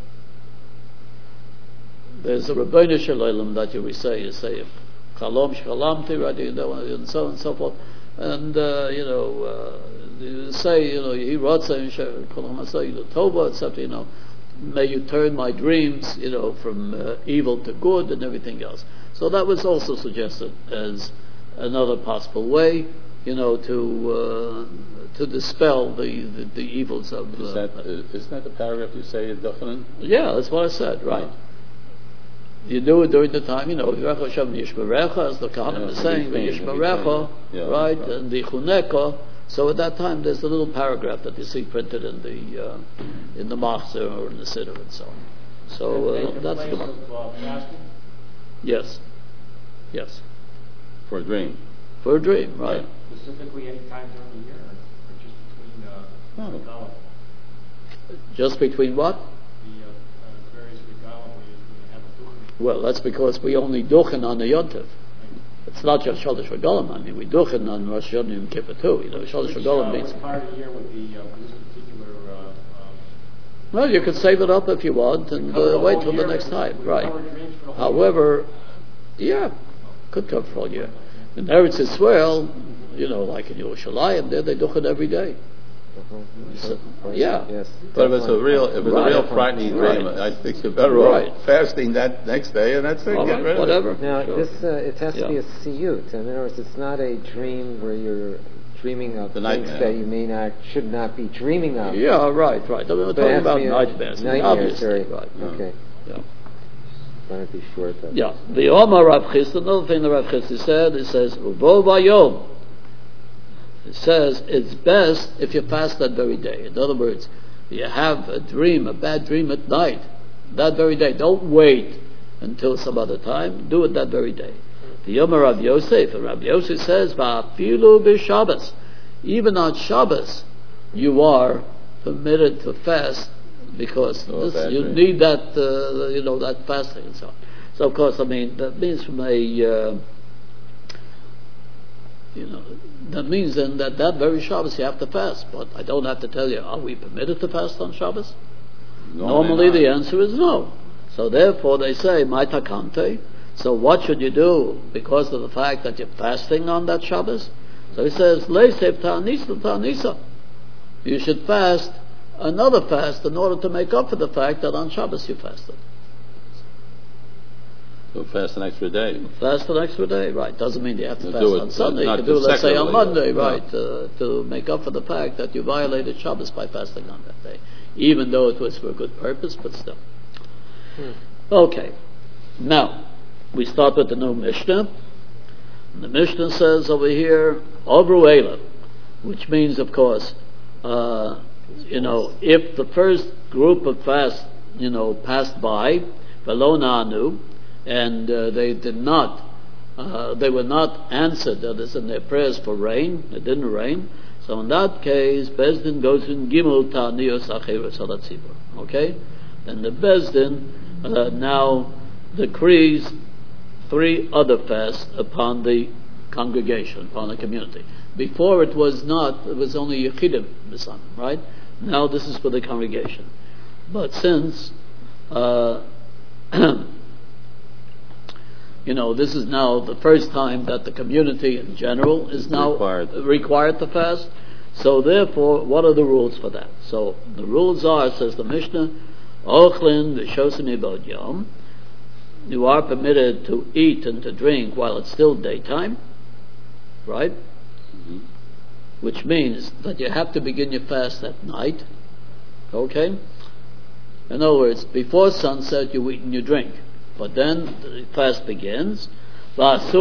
there's a Rebbeinu Shalom that you will say, you say, Chalom Shchalamti, right, you know, and so on and so forth. And, uh, you know, uh, you say, you know, he wrote saying, Tova, et cetera, you know, may you turn my dreams, you know, from uh, evil to good and everything else. So that was also suggested as another possible way, you know, to uh, to dispel the, the, the evils of... Uh, Is that, uh, isn't that the paragraph you say in Duchanan? Yeah, that's what I said, right. Yeah. You do it during the time, you know, Yishmerecha Hashem Yishmerecha, as the Kohanim is saying, Yishmerecha, yeah, right, right, and the Chuneka. So at that time, there's a little paragraph that you see printed in the uh, in the Machzor or in the Siddur and so on. So uh, that's the of, uh, fasting? Yes, yes. For a dream. For a dream, right. right. Specifically any time during the year, or just between uh, oh. Regalim? Just between what? The uh, uh, various Regalim where you have a Duchen. Well, that's because we only Duchen on the Yontif. It's not just Shalosh Regalim. I mean, we Duchen on Rosh Hashanah and Kippur too. You know, Shalosh Regalim means... Which part of the year would be uh, this particular... Uh, um, well, you could save it up if you want and uh, wait till the next time, right. However, yeah, could cover for all year. In Eretz Yisrael, you know, like in Yerushalayim, there they Duchen every day. Uh-huh. So, yeah. Yes. But if it's a real, if it's right. a real frightening right. dream, I think you're better right. off fasting that next day, and that's it. All Get right. rid of Whatever. it. Now, sure. this uh, it has yeah. to be a siyut. In other words, it's not a dream where you're dreaming of the things nightmare. that you may not, should not be dreaming of. Yeah, right, right. I mean, we're But talking it has to about be a nightmares. nightmares, Obviously, very- right. Okay. Yeah. Want to be sure that. Yeah. The Omar Rav Chisda, another thing the Rav Chisda said, it says, Uvo Bayom. It says it's best if you fast that very day. In other words, you have a dream, a bad dream at night, that very day. Don't wait until some other time. Do it that very day. The Yom Rav Yosef, and Rav Yosef says, Va'afilu b'Shabbos. Even on Shabbos, you are permitted to fast because Oh, this, bad you dream. need that, uh, you know, that fasting and so on. So of course, I mean, that means from a, uh, you know, that means then that that very Shabbos you have to fast. But I don't have to tell you, are we permitted to fast on Shabbos? Normally, Normally the answer is no. So therefore they say, my takante. So what should you do because of the fact that you're fasting on that Shabbos? So he says, Leisef ta'anisa ta'anisa. You should fast another fast in order to make up for the fact that on Shabbos you fasted. So fast an extra day. Fast an extra day, right. Doesn't mean you have to You fast do it, on uh, Sunday. You not can do it, let's say, on consecutively. Monday, No. right, uh, to make up for the fact that you violated Shabbos by fasting on that day. Even though it was for a good purpose, but still. Hmm. Okay. Now, we start with the new Mishnah. The Mishnah says over here, Ovru Eila, which means, of course, uh, you know, if the first group of fasts, you know, passed by, Velo Na'anu, and uh, they did not, uh, they were not answered, that is, in their prayers for rain, it didn't rain, so in that case, Bezdin goes in Gimel Ta'niyos Acheres Al HaTzibur, okay? Then the Bezdin uh, now decrees three other fasts upon the congregation, upon the community. Before it was not, it was only Yechidim, right? Now this is for the congregation. But since, uh, you know, this is now the first time that the community in general is now Required. required to fast, so therefore, what are the rules for that? So the rules are, says the Mishnah, Ochlin v'shosim ibod yom, you are permitted to eat and to drink while it's still daytime, right? Mm-hmm. Which means that you have to begin your fast at night, okay? In other words, before sunset you eat and you drink, but then the fast begins. In other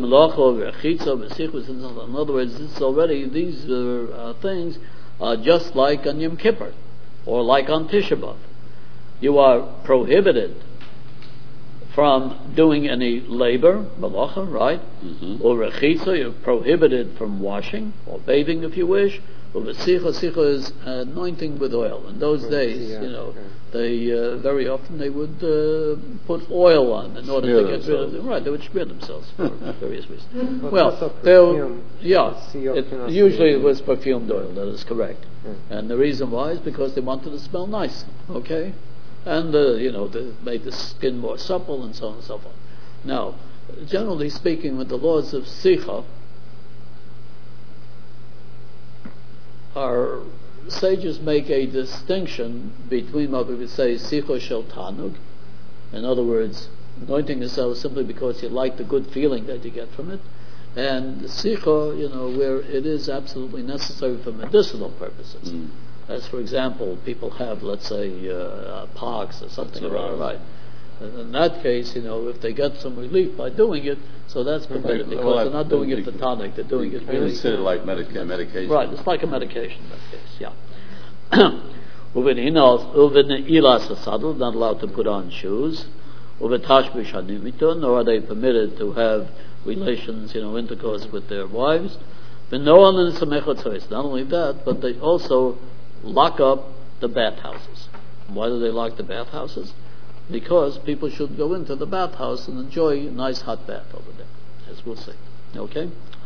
words, it's already, these uh, uh, things are just like on Yom Kippur, or like on Tisha B'Av. You are prohibited from doing any labor, malacha, right? Mm-hmm. Or rechitza, you're prohibited from washing, or bathing if you wish. Or v'sicha, sicha is anointing with oil. In those days, you know, they uh, very often they would uh, put oil on in order Smear to get rid of themselves. them. Right, they would smear themselves for various reasons. Well, Well, also they'll, perfume. yeah, Seal- it, cannot usually seal. it was perfumed oil, that is correct. Yeah. And the reason why is because they wanted to smell nice, okay? And, uh, you know, they made the skin more supple and so on and so forth. Now, generally speaking, with the laws of Sicha, our sages make a distinction between what we would say Sicha Shel Tanug, in other words, anointing yourself simply because you like the good feeling that you get from it, and Sicha, you know, where it is absolutely necessary for medicinal purposes. Mm. As for example, people have, let's say, uh, pox or something That's around, right. right? And in that case, you know, if they get some relief by doing it, so that's permitted, because Well, I- they're not doing it for tonic, they're doing it It's really. considered like medica- medication. Right, it's like a medication in that case, yeah. Uvenilas asadl, not allowed to put on shoes. Uvetashbish hanimito, nor are they permitted to have relations, you know, intercourse with their wives. Not only that, but they also lock up the bathhouses. Why do they lock the bathhouses? Because people should go into the bathhouse and enjoy a nice hot bath over there, as we'll see. Okay?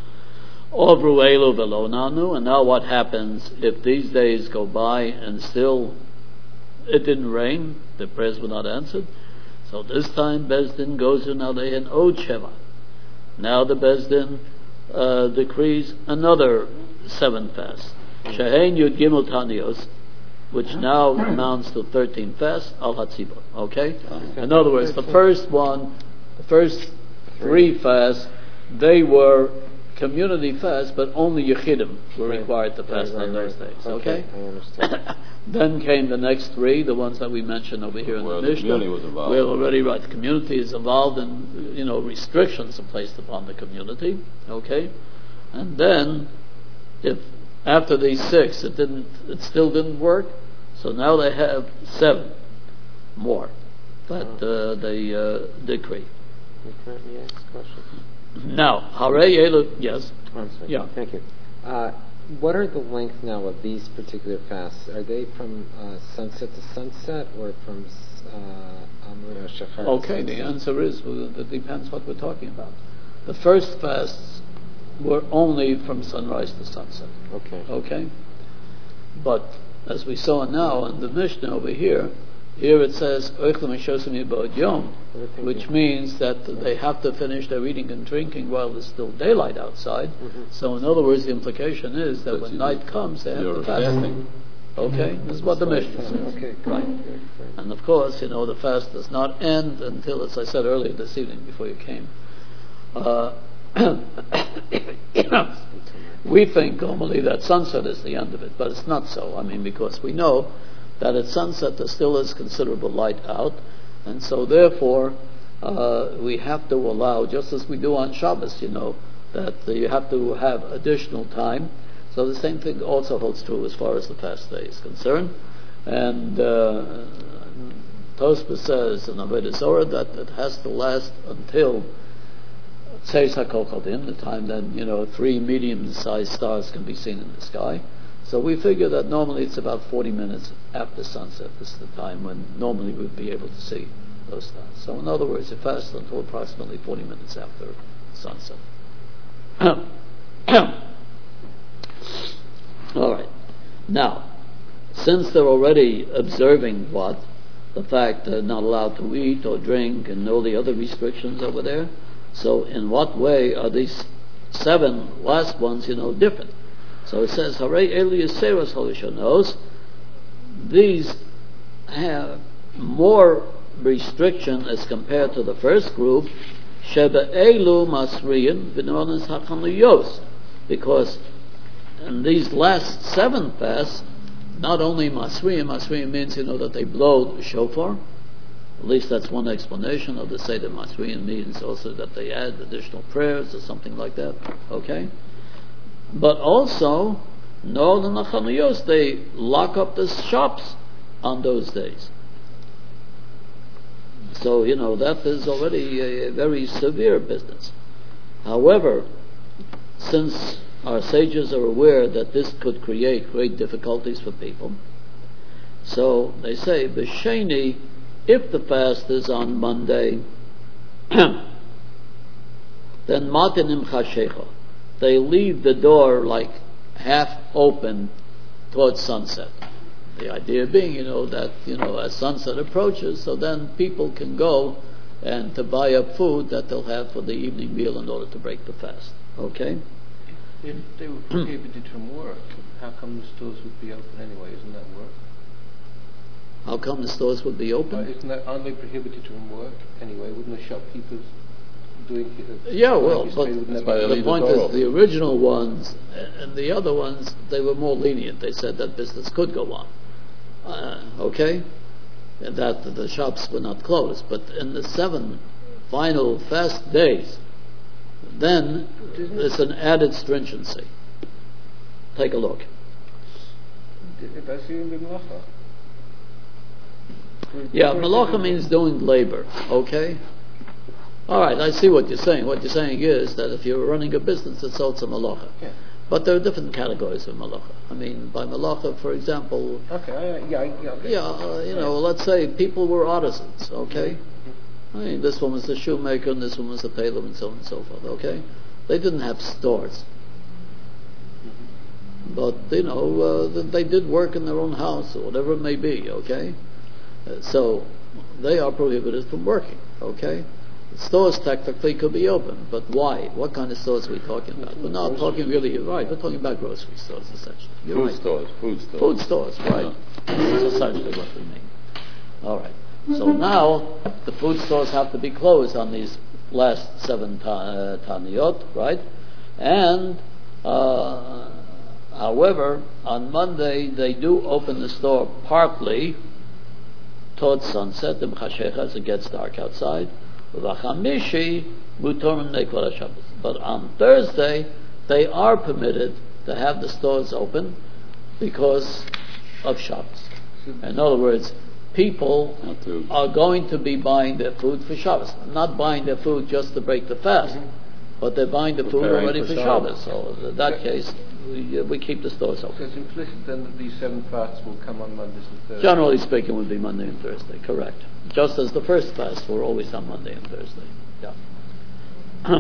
Ovru elu velo nanu, and now what happens if these days go by and still it didn't rain, the prayers were not answered? So this time Bezdin goes in aleihen od sheva. Now the Bezdin uh, decrees another seven fasts. Shehein Yud Gimel Tanios, which now amounts to thirteen fasts, al hatzibur. Okay? In other words, the first one, the first three fasts, they were community fasts, but only Yechidim were Right. required to fast Right, right, on those right. days. Okay, Okay? I understand. Then came the next three, the ones that we mentioned over here in Where the the Mishnah. community was involved. Where already, right, the community is involved, and you know restrictions are placed upon the community. Okay, and then if after these six it didn't, it still didn't work, so now they have seven more that uh, they uh, decree. You can you ask a question? Now, Harei Elu, yes, Oh, I'm sorry. Yeah. Thank you. Uh, what are the length now of these particular fasts? Are they from uh, sunset to sunset, or from uh, Amud Shachar? okay. The answer is well, it depends what we're talking about. The first fasts were only from sunrise to sunset. Okay. Okay? But as we saw now in the Mishnah over here, here it says, "Oichlem Shosim Yibod Yom," which means that they have to finish their eating and drinking while there's still daylight outside. Mm-hmm. So in other words, the implication is that But when you- night comes, they have You're to fast. fasting. Okay? This is what the Mishnah says. Okay. Right. Good, good. And of course, you know, the fast does not end until, as I said earlier this evening before you came, uh, we think normally that sunset is the end of it, but it's not so. I mean, because we know that at sunset there still is considerable light out, and so therefore uh, we have to allow, just as we do on Shabbos, you know, that uh, you have to have additional time. So the same thing also holds true as far as the fast day is concerned. And uh, Tosfos says in Avodah Zorah that it has to last until Tzeis HaKochadim, the time then, you know, three medium-sized stars can be seen in the sky. So we figure that normally it's about forty minutes after sunset. This is the time when normally we'd be able to see those stars. So in other words, you fast until approximately forty minutes after sunset. All right. Now, since they're already observing what? The fact they're not allowed to eat or drink and all the other restrictions over there, so in what way are these seven last ones, you know, different? So it says, Harei Elu Yiseros Holishonos, these have more restriction as compared to the first group, Sheba Elu Masriyin V'Nonis HaChanuyos, because in these last seven fasts, not only Masriyim, Masriyim means, you know, that they blow the shofar. At least that's one explanation of the Seder Masriyim means also that they add additional prayers or something like that. Okay? But also, no, the Nachaniyos, they lock up the shops on those days. So, you know, that is already a, a very severe business. However, since our sages are aware that this could create great difficulties for people, so they say, B'sheni, if the fast is on Monday, then Matinim Chashecha, they leave the door like half open towards sunset. The idea being, you know, that, you know, as sunset approaches, so then people can go and to buy up food that they'll have for the evening meal in order to break the fast. Okay? If they were prohibited from work, how come the stores would be open anyway? Isn't that work? How come the stores would be open? Uh, isn't that, aren't they prohibited from work anyway? Wouldn't the shopkeepers doing it? Yeah, well, but the the point is, the original ones and the other ones, they were more lenient. They said that business could go on. Uh, okay? And that the shops were not closed. But in the seven final fast days, then there's an added stringency. Take a look. Yeah, malacha means doing labor, okay? Alright, I see what you're saying. What you're saying is that if you're running a business, it's also malacha. Yeah. But there are different categories of malacha. I mean, by malacha, for example, Okay, uh, yeah, yeah, okay. yeah, uh, you know, let's say people were artisans, okay? Mm-hmm. I mean, this one was the shoemaker, and this one was the tailor, and so on and so forth, okay? They didn't have stores. Mm-hmm. But, you know, uh, they did work in their own house, or whatever it may be, okay? Uh, so, they are prohibited from working, okay? Stores technically could be open, but why? What kind of stores are we talking about? We're not talking really, you're right, we're talking about grocery stores, essentially. You're Food right. stores, food stores. Food stores, right. That's essentially what we mean. All right. So now, the food stores have to be closed on these last seven ta- uh, Taniyot, right? And, uh, however, on Monday, they do open the store partly towards sunset, as it gets dark outside. But on Thursday, they are permitted to have the stores open because of Shabbos. In other words, people are going to be buying their food for Shabbos. Not buying their food just to break the fast, but they're buying the food Preparing already for for Shabbos. Shabbos. So in that case, we, uh, we keep the stores So open. it's implicit then that these seven fasts will come on Mondays and Thursdays? Generally speaking, would be Monday and Thursday, correct. Just as the first fast were always on Monday and Thursday. Yeah.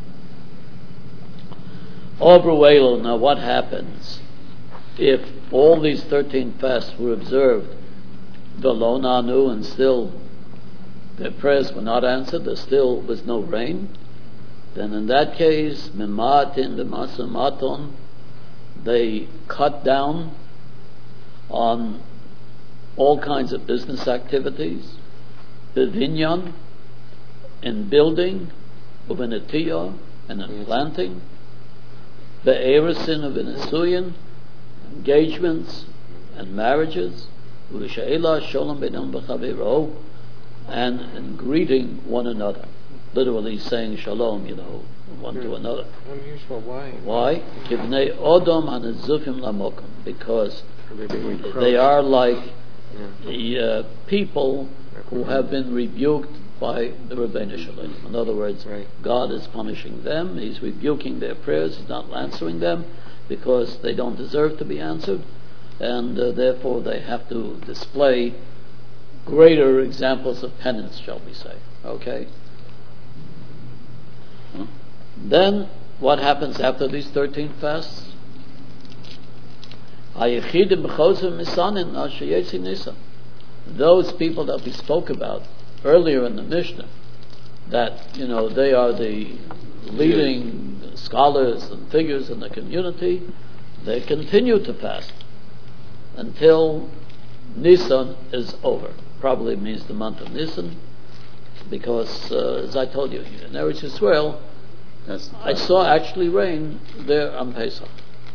Overwhelm, now what happens if all these thirteen fasts were observed, the lo nanu, and still their prayers were not answered, there still was no rain? Then in that case, mimatin b'masamaton, they cut down on all kinds of business activities, the vinyan, in building, uvenetiyah, and in planting, the erisin of inisuyin, engagements and marriages, uv'she'ela sholom b'nam b'chaviro, and in greeting one another. literally saying shalom, you know, one to another. Unusual. Why? Why? Kivnei Odom hanezufim lamokum. Because Are they being reproached? they are like Yeah. the uh, people who have been rebuked by the Rebbeinu Shalom. In other words, Right. God is punishing them. He's rebuking their prayers. He's not answering them because they don't deserve to be answered, and uh, therefore they have to display greater examples of penance, shall we say? Okay. Huh? Then what happens after these thirteen fasts? Those people that we spoke about earlier in the Mishnah, that, you know, they are the leading scholars and figures in the community, they continue to fast until Nisan is over. Probably means the month of Nisan, because uh, as I told you, in Eretz Yisrael, I saw actually rain there on Pesach.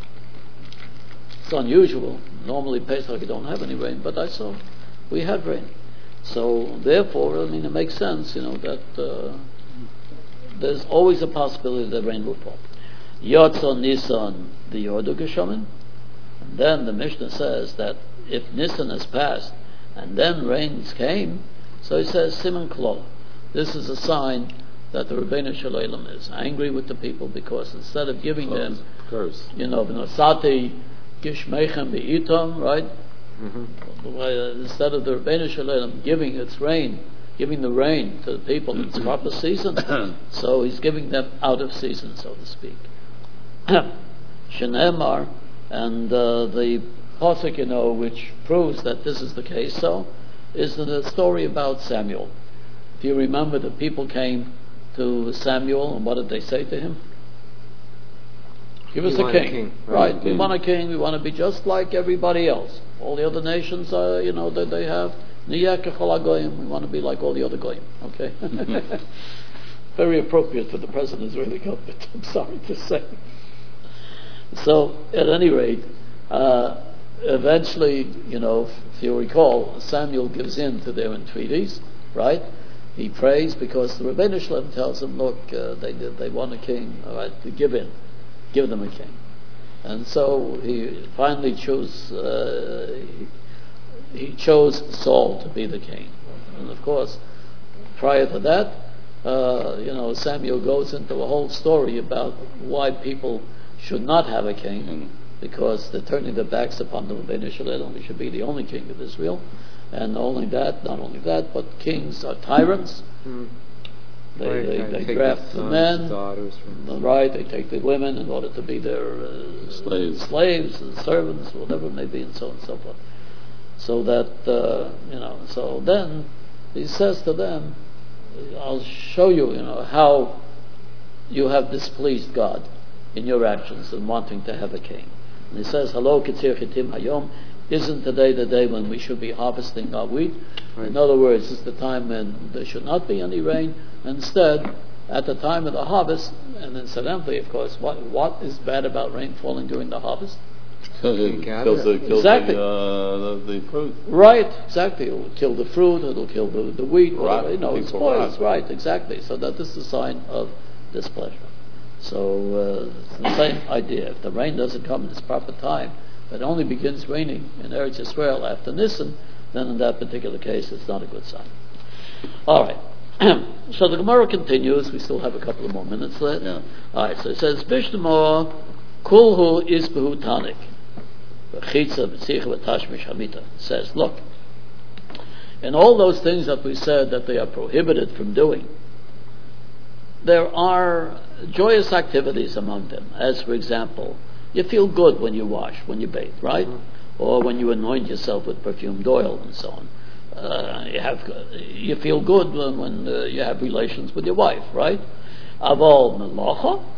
It's unusual. Normally Pesach you don't have any rain, but I saw we had rain. So therefore, I mean, it makes sense, you know, that uh, there's always a possibility that rain will fall. Yotzon Nisan the Yordu Geshomin. And then the Mishnah says that if Nisan has passed and then rains came, so he says Siman Klol. This is a sign that the Rebbeinu Shalom is angry with the people, because instead of giving Oh, them, curse. you know, V'nosati Gishmeichem Be'itom, right? Mm-hmm. Instead of the Rebbeinu Shalom giving its rain, giving the rain to the people in its proper season, so he's giving them out of season, so to speak. Shenemar, and uh, the pasuk, you know, which proves that this is the case, so is the story about Samuel. If you remember, the people came to Samuel, and what did they say to him? Give us We a want a king, king. right? Right. We want a king. We want to be just like everybody else. All the other nations, uh, you know, that they have. Niyeh kechol hagoyim. We want to be like all the other goyim. Okay. Very appropriate for the present Israeli government, I'm sorry to say. So, at any rate, uh, eventually, you know, if you recall, Samuel gives in to their entreaties, right? He prays because the Rebbeinu Shalom tells him, look, uh, they they want a king, all right, to give in, give them a king. And so he finally chose, uh, he, he chose Saul to be the king. And of course, prior to that, uh, you know, Samuel goes into a whole story about why people should not have a king, Mm. because they're turning their backs upon the Rebbeinu Shalom. He should be the only king of Israel. And not only that, not only that, but kings are tyrants. Mm. They, Right, they, right. they Take draft the the sons, men, daughters from right? They take the women in order to be their uh, Slaves. slaves, and servants, whatever it may be, and so on and so forth. So that uh, you know. So then he says to them, "I'll show you, you know, how you have displeased God in your actions in wanting to have a king." And he says, "Hello, Ketzir Chitim Hayom." Isn't today the day when we should be harvesting our wheat? Right. In other words, it's the time when there should not be any rain. Instead, at the time of the harvest, and incidentally, of course, what what is bad about rain falling during the harvest? It gather kills the, it. kills Exactly. the, uh, the, the fruit. Right, exactly. It will kill the fruit, it will kill the, the wheat, Rot, whatever, you know, it things will spoils. rot. Right, exactly. So that is a sign of displeasure. So uh, it's the same idea. If the rain doesn't come in its proper time, but it only begins raining in Eretz Yisrael after Nisan, then in that particular case it's not a good sign. All right. So the Gemara continues. We still have a couple of more minutes left. Yeah. All right. So it says, "Bishtamor kulhu isbehu tanik." It says, look, in all those things that we said that they are prohibited from doing, there are joyous activities among them. As for example, you feel good when you wash, when you bathe, right? Mm-hmm. Or when you anoint yourself with perfumed oil and so on. Uh, you have, you feel good when, when uh, you have relations with your wife, right? Aval melacha,